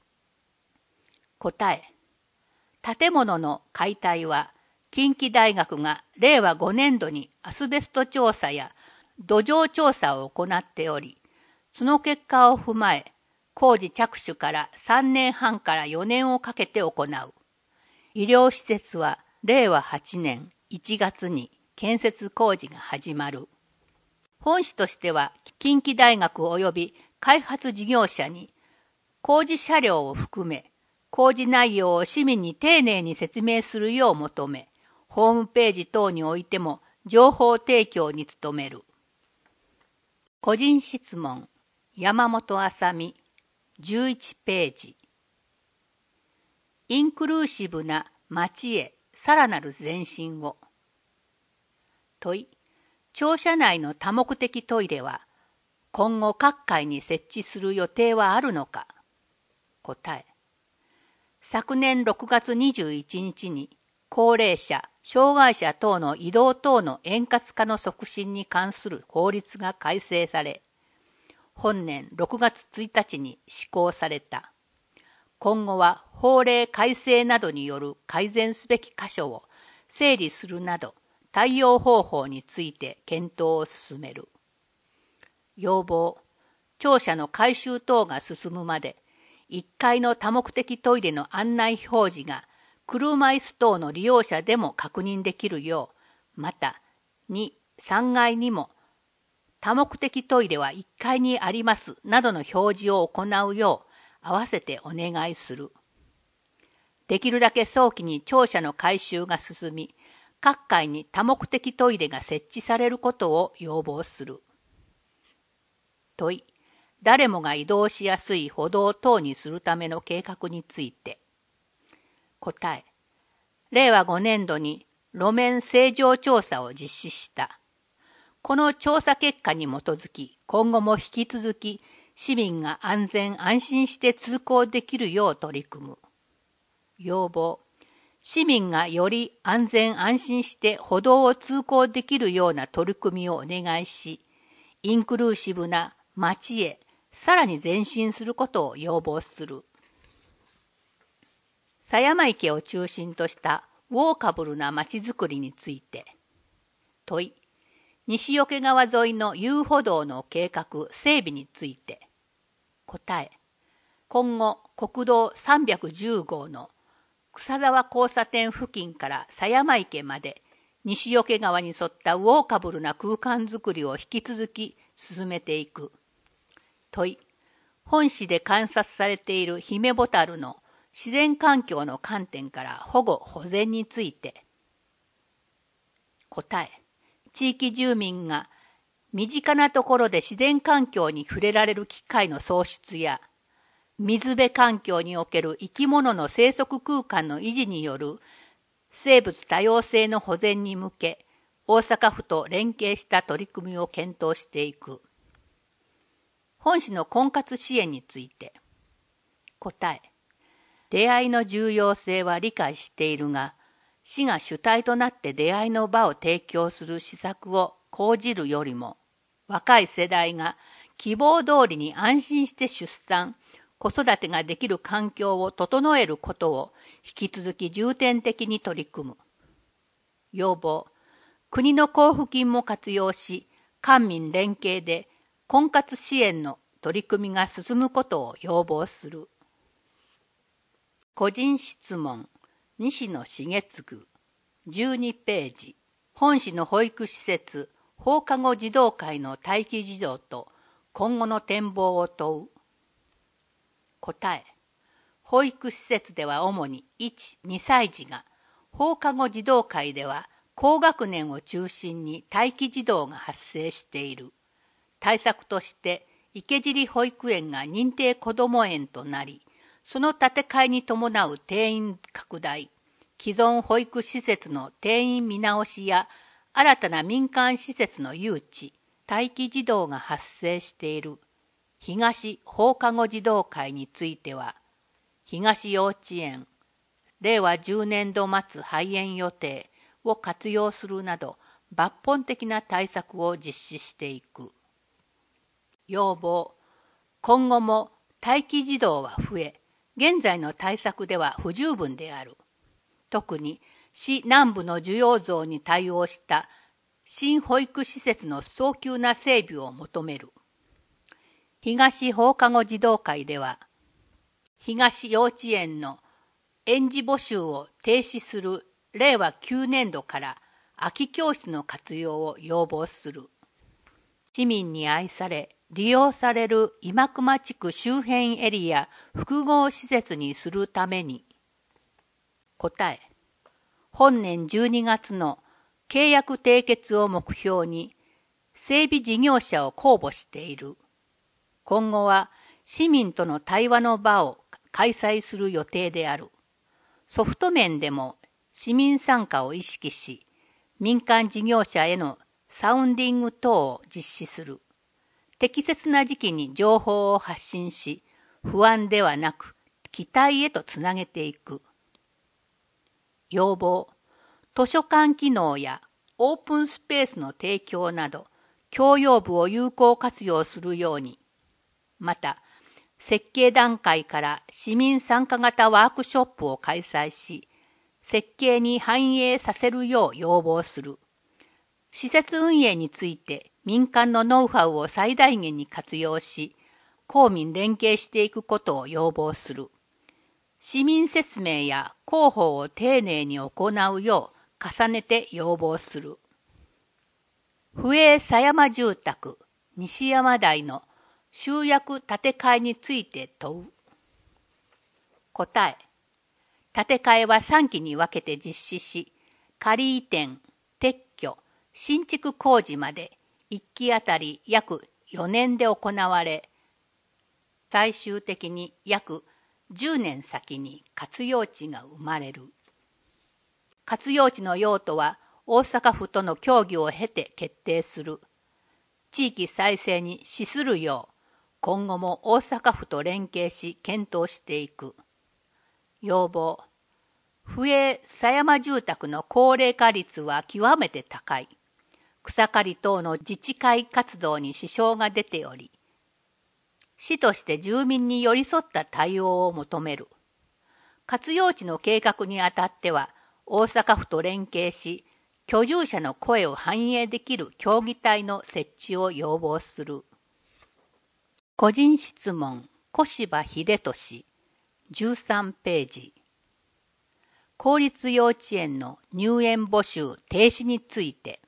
答え、建物の解体は近畿大学がれいわごねんどにアスベスト調査や土壌調査を行っており、その結果を踏まえ、工事着手からさんねんはんからよねんをかけて行う。医療施設はれいわはちねんいちがつに建設工事が始まる。本市としては近畿大学及び開発事業者に工事車両を含め工事内容を市民に丁寧に説明するよう求め、ホームページ等においても情報提供に努める。個人質問、山本あさみ、じゅういちページ。インクルーシブな街へさらなる前進を。問い、庁舎内の多目的トイレは今後各階に設置する予定はあるのか。答え、昨年ろくがつにじゅういちにちに高齢者、障害者等の移動等の円滑化の促進に関する法律が改正され、本年ろくがつついたちに施行された。今後は法令改正などによる改善すべき箇所を整理するなど、対応方法について検討を進める。要望、庁舎の改修等が進むまで、いっかいの多目的トイレの案内表示が車椅子等の利用者でも確認できるよう、またに、さんがいにも多目的トイレはいっかいにありますなどの表示を行うよう合わせてお願いする。できるだけ早期に庁舎の改修が進み、各階に多目的トイレが設置されることを要望する。問い、誰もが移動しやすい歩道等にするための計画について。答え、れいわごねんどに路面正常調査を実施した。この調査結果に基づき、今後も引き続き市民が安全安心して通行できるよう取り組む。要望、市民がより安全安心して歩道を通行できるような取り組みをお願いし、インクルーシブな街へさらに前進することを要望する。狭山池を中心としたウォーカブルな街づくりについて。問い、西桶川沿いの遊歩道の計画整備について。答え、今後国道さんびゃくじゅう号の草沢交差点付近から狭山池まで西桶川に沿ったウォーカブルな空間づくりを引き続き進めていく。問い、本市で観察されているヒメボタルの自然環境の観点から保護・保全について。答え、地域住民が身近なところで自然環境に触れられる機会の創出や、水辺環境における生き物の生息空間の維持による生物多様性の保全に向け、大阪府と連携した取り組みを検討していく。本市の婚活支援について。答え、出会いの重要性は理解しているが、市が主体となって出会いの場を提供する施策を講じるよりも、若い世代が希望通りに安心して出産、子育てができる環境を整えることを引き続き重点的に取り組む。要望、国の交付金も活用し、官民連携で婚活支援の取り組みが進むことを要望する。個人質問、西野重次、じゅうにページ。本市の保育施設、放課後児童会の待機児童と今後の展望を問う。答え、保育施設では主にいち、にさい児が、放課後児童会では高学年を中心に待機児童が発生している。対策として池尻保育園が認定こども園となり、その建て替えに伴う定員拡大、既存保育施設の定員見直しや新たな民間施設の誘致、待機児童が発生している東放課後児童会については、東幼稚園、れいわじゅうねんど末廃園予定を活用するなど抜本的な対策を実施していく。要望、今後も待機児童は増え、現在の対策では不十分である。特に市南部の需要増に対応した新保育施設の早急な整備を求める。東放課後児童会では、東幼稚園の園児募集を停止するれいわきゅうねんどから空き教室の活用を要望する。市民に愛され、利用される今熊地区周辺エリア複合施設にするために。答え、本年じゅうにがつの契約締結を目標に整備事業者を公募している。今後は市民との対話の場を開催する予定である。ソフト面でも市民参加を意識し、民間事業者へのサウンディング等を実施する。適切な時期に情報を発信し、不安ではなく期待へとつなげていく。要望、 図書館機能やオープンスペースの提供など、共用部を有効活用するように、また、設計段階から市民参加型ワークショップを開催し、設計に反映させるよう要望する。施設運営について民間のノウハウを最大限に活用し、公民連携していくことを要望する。市民説明や広報を丁寧に行うよう重ねて要望する。府営狭山住宅西山台の集約建て替えについて問う。答え。建て替えはさんきに分けて実施し、仮移転、撤去、新築工事までいっきあたり約よねんで行われ、最終的に約じゅうねん先に活用地が生まれる。活用地の用途は大阪府との協議を経て決定する。地域再生に資するよう、今後も大阪府と連携し検討していく。要望。府営狭山住宅の高齢化率は極めて高い。草刈り等の自治会活動に支障が出ており、市として住民に寄り添った対応を求める。活用地の計画にあたっては、大阪府と連携し、居住者の声を反映できる協議体の設置を要望する。個人質問、小柴秀俊、じゅうさんページ。公立幼稚園の入園募集停止について。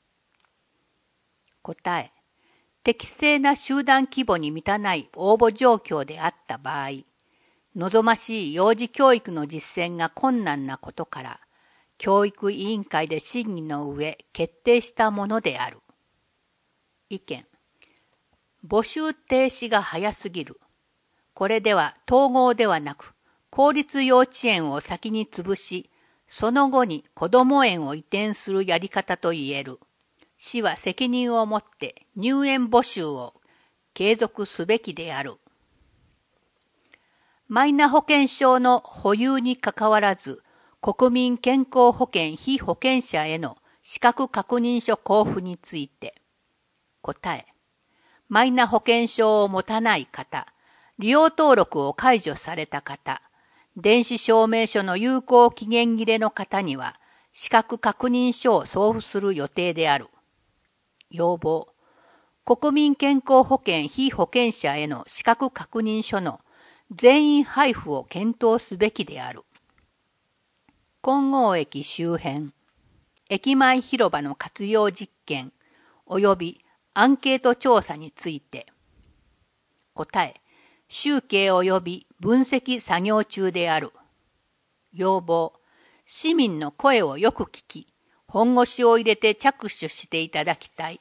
答え。適正な集団規模に満たない応募状況であった場合、望ましい幼児教育の実践が困難なことから、教育委員会で審議の上決定したものである。意見。募集停止が早すぎる。これでは統合ではなく、公立幼稚園を先に潰し、その後に子ども園を移転するやり方と言える。市は責任を持って入園募集を継続すべきである。マイナ保険証の保有にかかわらず、国民健康保険被保険者への資格確認書交付について。答え。マイナ保険証を持たない方、利用登録を解除された方、電子証明書の有効期限切れの方には、資格確認書を送付する予定である。要望。国民健康保険被保険者への資格確認書の全員配布を検討すべきである。金剛駅周辺、駅前広場の活用実験及びアンケート調査について。答え。集計及び分析作業中である。要望。市民の声をよく聞き、本腰を入れて着手していただきたい。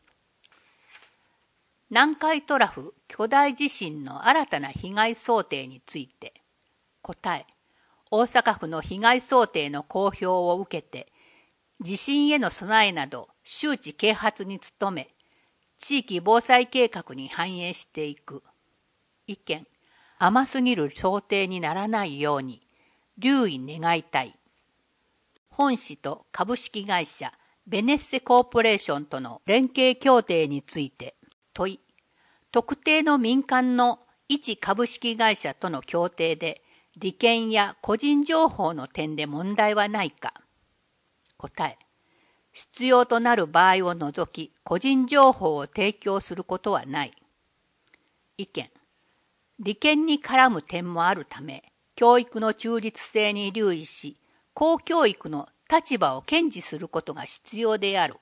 南海トラフ巨大地震の新たな被害想定について。答え。大阪府の被害想定の公表を受けて、地震への備えなど周知啓発に努め、地域防災計画に反映していく。意見。甘すぎる想定にならないように、留意願いたい。本市と株式会社ベネッセコーポレーションとの連携協定について問い。特定の民間の一株式会社との協定で利権や個人情報の点で問題はないか。答え。必要となる場合を除き個人情報を提供することはない。意見。利権に絡む点もあるため、教育の中立性に留意し、公教育の立場を堅持することが必要である。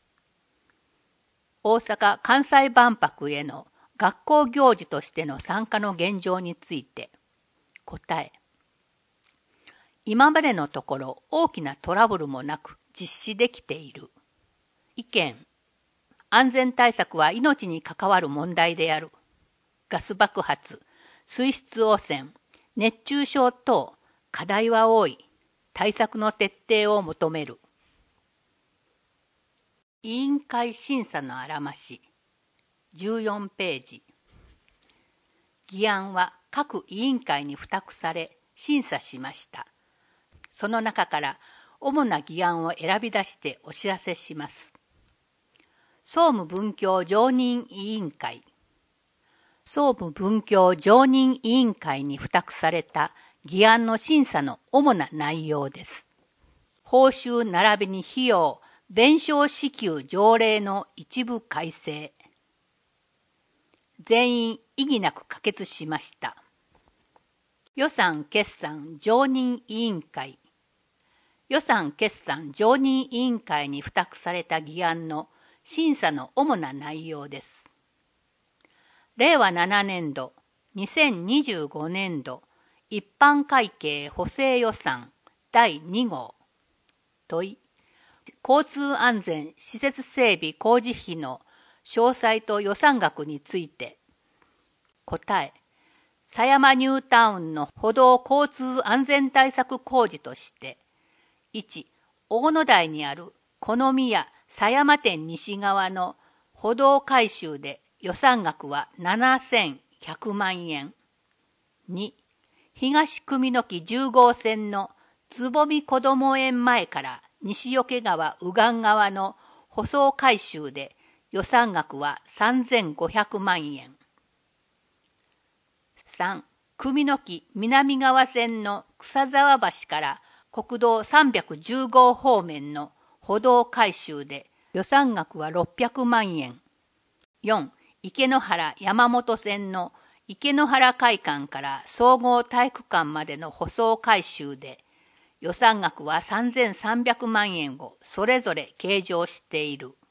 大阪・関西万博への学校行事としての参加の現状について。答え。今までのところ大きなトラブルもなく実施できている。意見。安全対策は命に関わる問題である。ガス爆発、水質汚染、熱中症等課題は多い。対策の徹底を求める。委員会審査のあらまし。じゅうよんページ。議案は各委員会に付託され審査しました。その中から主な議案を選び出してお知らせします。総務文教常任委員会。総務文教常任委員会に付託された議案の審査の主な内容です。報酬並びに費用、弁償支給条例の一部改正。全員異議なく可決しました。予算決算常任委員会。予算決算常任委員会に付託された議案の審査の主な内容です。れいわななねんど、にせんにじゅうごねんど一般会計補正予算だいにごう。問い。交通安全施設整備工事費の詳細と予算額について。答え。狭山ニュータウンの歩道交通安全対策工事として、いち、大野台にある好宮狭山店西側の歩道改修で予算額はななせんひゃくまんえん。に、東組の木じゅうごうせんのつぼみこども園前から西桶川右岸側の舗装改修で予算額はさんぜんごひゃくまんえん。さん、組の木南側線の草沢橋から国道さんびゃくじゅうごう方面の歩道改修で予算額はろっぴゃくまんえん。よん、池の原山本線の池の原会館から総合体育館までの舗装改修で予算額はさんぜんさんびゃくまんえんをそれぞれ計上している。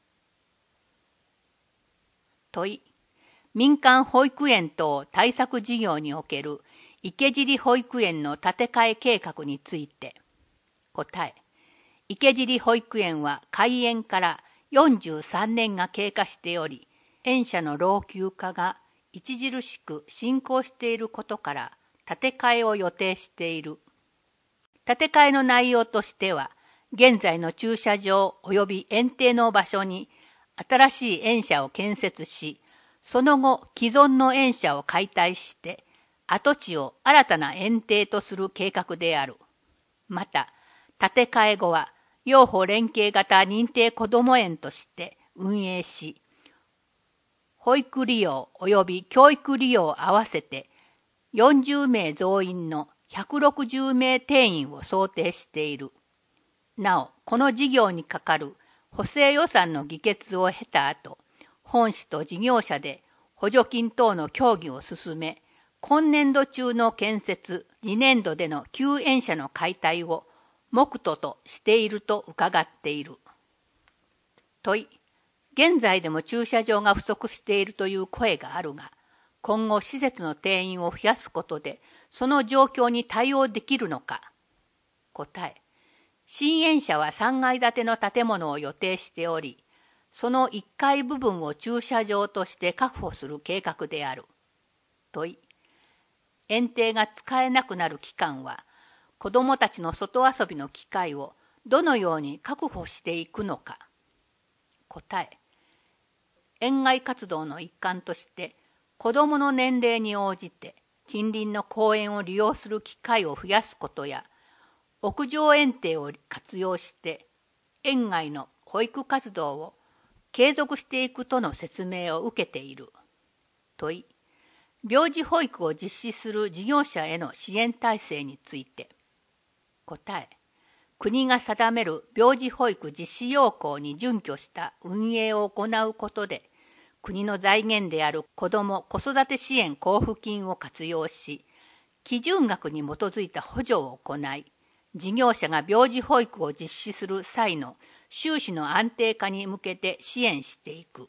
問い。民間保育園等対策事業における池尻保育園の建て替え計画について。答え。池尻保育園は開園からよんじゅうさんねんが経過しており、園舎の老朽化が著しく進行していることから建て替えを予定している。建て替えの内容としては、現在の駐車場及び園庭の場所に新しい園舎を建設し、その後既存の園舎を解体して跡地を新たな園庭とする計画である。また、建て替え後は幼保連携型認定こども園として運営し、保育利用及び教育利用合わせてよんじゅうめい増員のひゃくろくじゅうめい定員を想定している。なお、この事業にかかる補正予算の議決を経た後、本市と事業者で補助金等の協議を進め、今年度中の建設、次年度での旧園舎の解体を目途としていると伺っている。問い。現在でも駐車場が不足しているという声があるが、今後施設の定員を増やすことで、その状況に対応できるのか。答え。新園舎はさんがい建ての建物を予定しており、そのいっかい部分を駐車場として確保する計画である。問い。園庭が使えなくなる期間は、子どもたちの外遊びの機会をどのように確保していくのか。答え。園外活動の一環として、子どもの年齢に応じて近隣の公園を利用する機会を増やすことや、屋上園庭を活用して園外の保育活動を継続していくとの説明を受けている。問い。病児保育を実施する事業者への支援体制について。答え。国が定める病児保育実施要項に準拠した運営を行うことで、国の財源である子ども・子育て支援交付金を活用し、基準額に基づいた補助を行い、事業者が病児保育を実施する際の収支の安定化に向けて支援していく。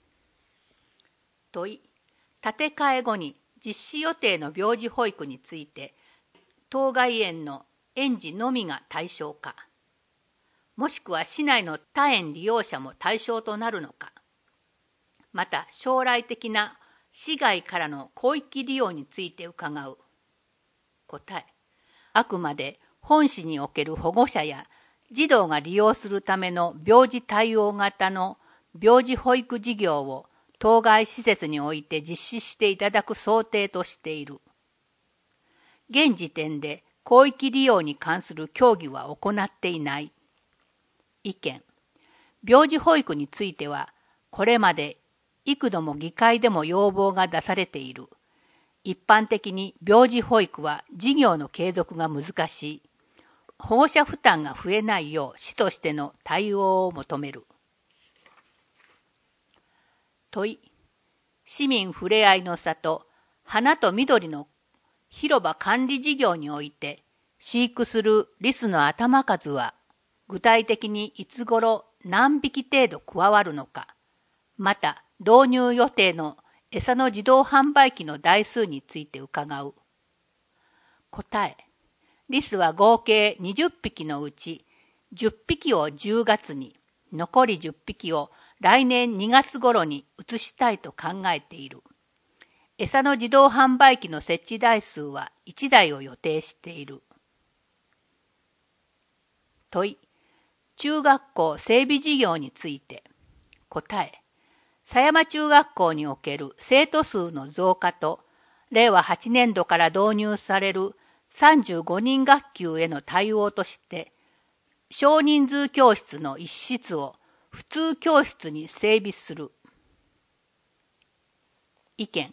問い。建て替え後に実施予定の病児保育について、当該園の園児のみが対象か、もしくは市内の他園利用者も対象となるのか、また将来的な市外からの広域利用について伺う。答え。あくまで本市における保護者や児童が利用するための病児対応型の病児保育事業を当該施設において実施していただく想定としている。現時点で広域利用に関する協議は行っていない。 意見。病児保育については、これまで幾度も議会でも要望が出されている。一般的に病児保育は事業の継続が難しい。保護者負担が増えないよう市としての対応を求める。問い。市民ふれあいの里、花と緑の広場管理事業において、飼育するリスの頭数は、具体的にいつ頃何匹程度加わるのか、また導入予定の餌の自動販売機の台数について伺う。答え。リスは合計にじゅっぴきのうちじゅっぴきをじゅうがつに、残りじゅっぴきを来年にがつ頃に移したいと考えている。餌の自動販売機の設置台数はいちだいを予定している。問い。中学校整備事業について。答え。狭山中学校における生徒数の増加と、れいわはちねんどから導入されるさんじゅうごにん学級への対応として、少人数教室の一室を普通教室に整備する。意見。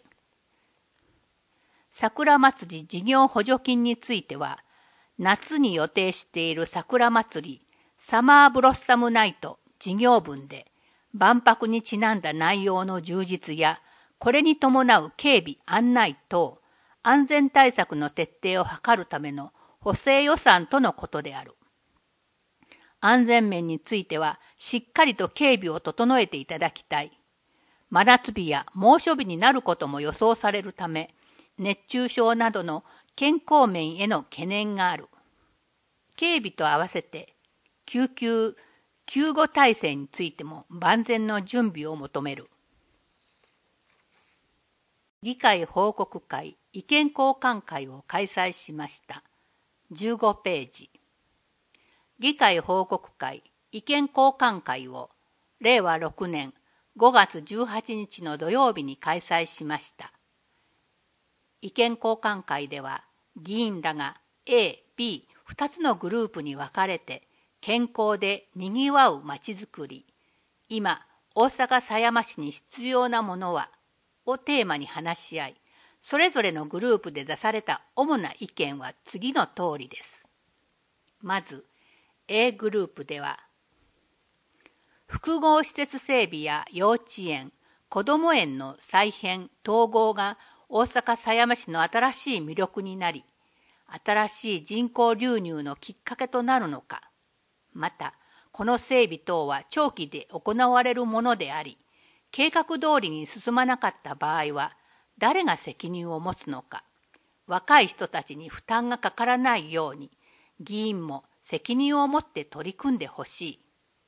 桜祭り事業補助金については、夏に予定している桜祭りサマーブロッサムナイト事業分で、万博にちなんだ内容の充実や、これに伴う警備案内等、安全対策の徹底を図るための補正予算とのことである。安全面については、しっかりと警備を整えていただきたい。真夏日や猛暑日になることも予想されるため、熱中症などの健康面への懸念がある。警備と合わせて、救急、救護体制についても万全の準備を求める。議会報告会、意見交換会を開催しました。じゅうごページ。議会報告会、意見交換会をれいわろくねんごがつじゅうはちにちの土曜日に開催しました。意見交換会では、議員らが エー、ビー、ふたつのグループに分かれて、健康でにぎわうまちづくり、今、大阪狭山市に必要なものは、をテーマに話し合い、それぞれのグループで出された主な意見は次の通りです。まず、A グループでは、複合施設整備や幼稚園、こども園の再編・統合が大阪狭山市の新しい魅力になり、新しい人口流入のきっかけとなるのか、また、この整備等は長期で行われるものであり、計画通りに進まなかった場合は、誰が責任を持つのか、若い人たちに負担がかからないように、議員も責任を持って取り組んでほしい。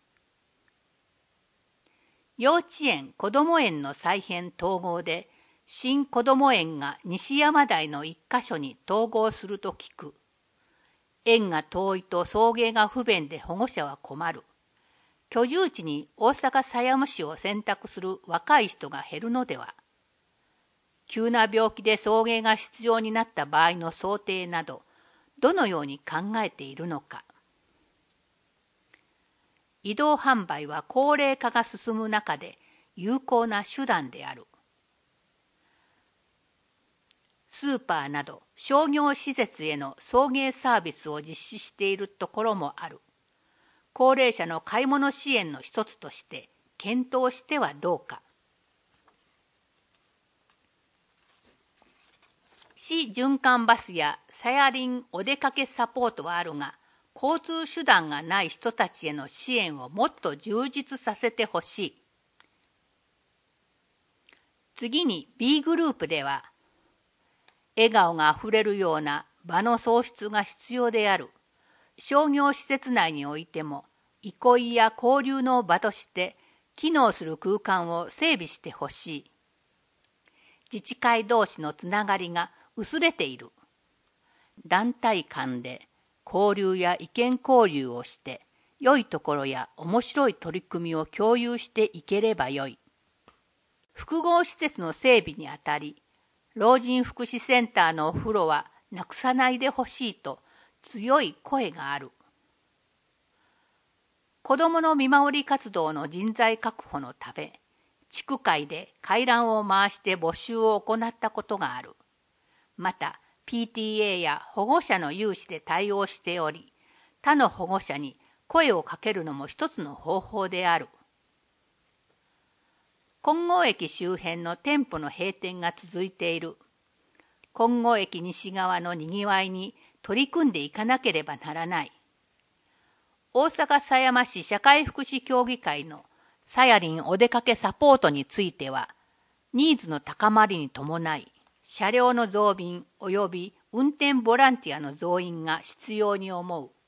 幼稚園・こども園の再編統合で、新こども園が西山台の一箇所に統合すると聞く。園が遠いと送迎が不便で保護者は困る。居住地に大阪狭山市を選択する若い人が減るのでは。急な病気で送迎が必要になった場合の想定など、どのように考えているのか。移動販売は高齢化が進む中で有効な手段である。スーパーなど商業施設への送迎サービスを実施しているところもある。高齢者の買い物支援の一つとして検討してはどうか。市循環バスやサヤリンお出かけサポートはあるが、交通手段がない人たちへの支援をもっと充実させてほしい。次に B グループでは、笑顔があふれるような場の創出が必要である。商業施設内においても、憩いや交流の場として機能する空間を整備してほしい。自治会同士のつながりが薄れている。団体間で交流や意見交流をして、良いところや面白い取り組みを共有していければよい。複合施設の整備にあたり、老人福祉センターのお風呂はなくさないでほしいと強い声がある。 子どもの見守り活動の人材確保のため、地区会で回覧を回して募集を行ったことがある。また、ピーティーエー や保護者の有志で対応しており、他の保護者に声をかけるのも一つの方法である。金剛駅周辺の店舗の閉店が続いている。金剛駅西側のにぎわいに取り組んでいかなければならない。大阪狭山市社会福祉協議会のさやりんお出かけサポートについては、ニーズの高まりに伴い、車両の増便及び運転ボランティアの増員が必要に思う。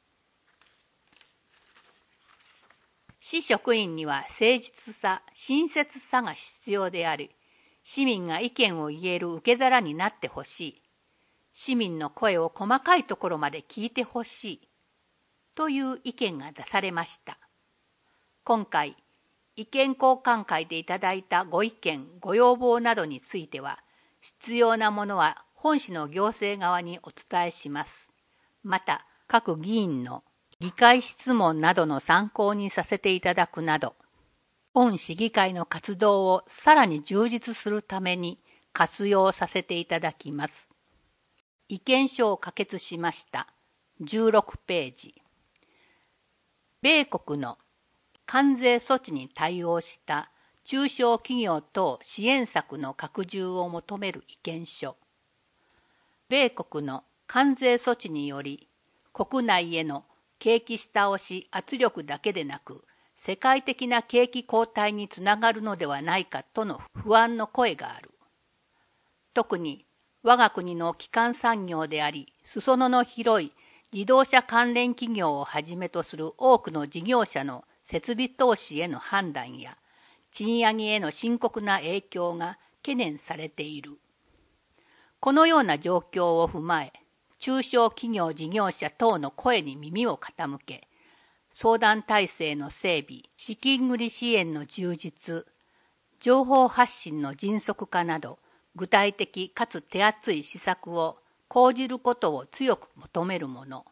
市職員には誠実さ、親切さが必要であり、市民が意見を言える受け皿になってほしい。市民の声を細かいところまで聞いてほしい。という意見が出されました。今回、意見交換会でいただいたご意見、ご要望などについては、必要なものは本市の行政側にお伝えします。また、各議員の議会質問などの参考にさせていただくなど、本市議会の活動をさらに充実するために活用させていただきます。意見書を可決しました。じゅうろくページ。米国の関税措置に対応した中小企業等支援策の拡充を求める意見書。米国の関税措置により、国内への景気下押し圧力だけでなく、世界的な景気後退につながるのではないかとの不安の声がある。特に我が国の基幹産業であり、裾野の広い自動車関連企業をはじめとする多くの事業者の設備投資への判断や、賃上げへの深刻な影響が懸念されている。このような状況を踏まえ、中小企業事業者等の声に耳を傾け、相談体制の整備、資金繰り支援の充実、情報発信の迅速化など、具体的かつ手厚い施策を講じることを強く求めるもの。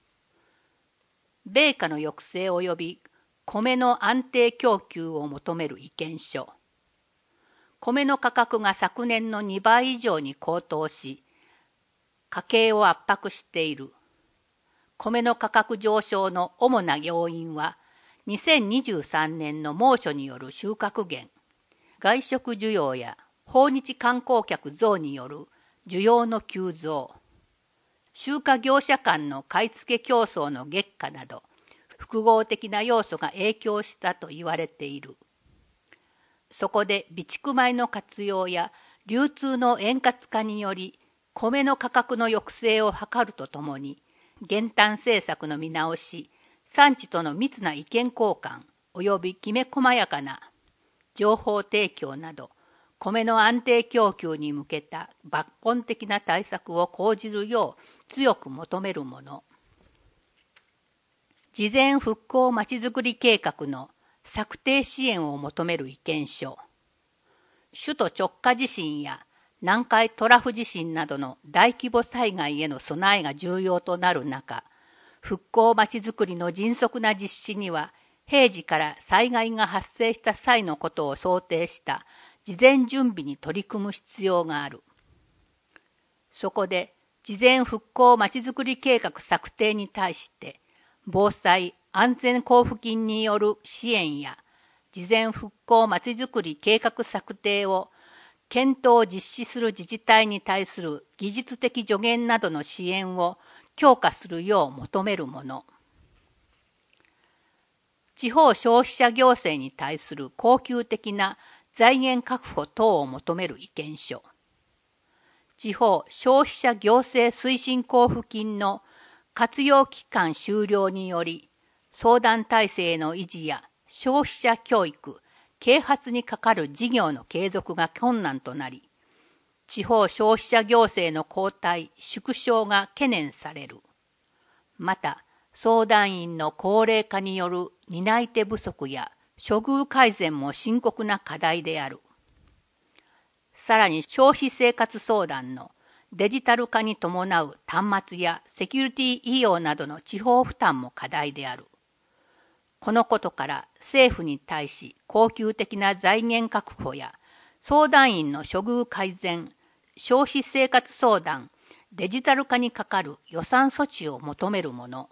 米価の抑制及び米の安定供給を求める意見書。米の価格が昨年のにばい以上に高騰し、家計を圧迫している。米の価格上昇の主な要因は、にせんにじゅうさんねんの猛暑による収穫減、外食需要や訪日観光客増による需要の急増、集荷業者間の買い付け競争の激化など、複合的な要素が影響したと言われている。そこで備蓄米の活用や流通の円滑化により、米の価格の抑制を図るとともに、減反政策の見直し、産地との密な意見交換、及びきめ細やかな情報提供など、米の安定供給に向けた抜本的な対策を講じるよう強く求めるもの。事前復興まちづくり計画の策定支援を求める意見書。首都直下地震や南海トラフ地震などの大規模災害への備えが重要となる中、復興まちづくりの迅速な実施には、平時から災害が発生した際のことを想定した事前準備に取り組む必要がある。そこで、事前復興まちづくり計画策定に対して、防災・安全交付金による支援や、事前復興まちづくり計画策定を検討実施する自治体に対する技術的助言などの支援を強化するよう求めるもの。地方消費者行政に対する恒久的な財源確保等を求める意見書。地方消費者行政推進交付金の活用期間終了により、相談体制の維持や消費者教育、啓発にかかる事業の継続が困難となり、地方消費者行政の後退・縮小が懸念される。また、相談員の高齢化による担い手不足や処遇改善も深刻な課題である。さらに消費生活相談のデジタル化に伴う端末やセキュリティ費用などの地方負担も課題である。 このことから政府に対し恒久的な財源確保や相談員の処遇改善、消費生活相談、デジタル化にかかる予算措置を求めるもの。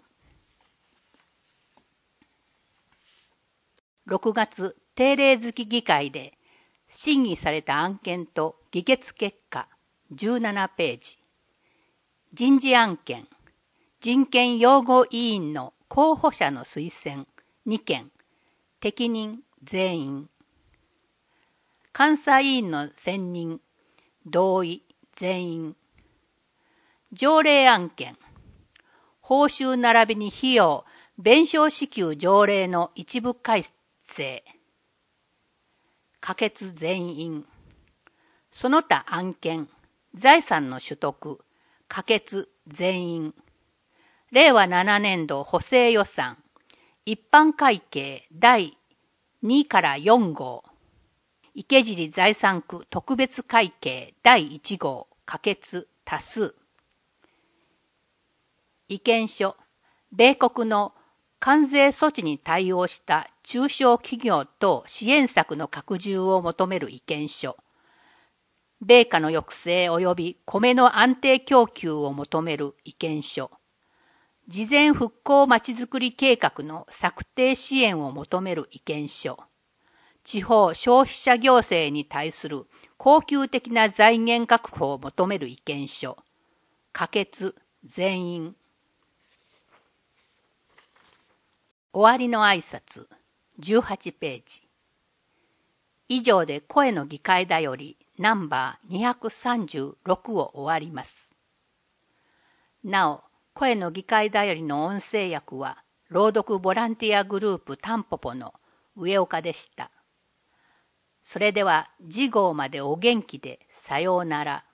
ろくがつ定例付議会で審議された案件と議決結果じゅうななページ。人事案件、人権擁護委員の候補者の推薦にけん、適任全員。監査委員の選任、同意全員。条例案件、報酬並びに費用、弁償支給条例の一部改正。可決全員。その他案件、財産の取得、可決全員。れいわななねんど補正予算、一般会計だいにからよん号。池尻財産区特別会計だいいち号、可決多数。意見書、米国の関税措置に対応した中小企業等支援策の拡充を求める意見書。米価の抑制及び米の安定供給を求める意見書。事前復興まちづくり計画の策定支援を求める意見書。地方消費者行政に対する恒久的な財源確保を求める意見書。可決全員。終わりの挨拶じゅうはちページ。以上で声の議会だよりナンバーにひゃくさんじゅうろくを終わります。なお、声の議会だよりの音声訳は朗読ボランティアグループタンポポの上岡でした。それでは次号までお元気でさようなら。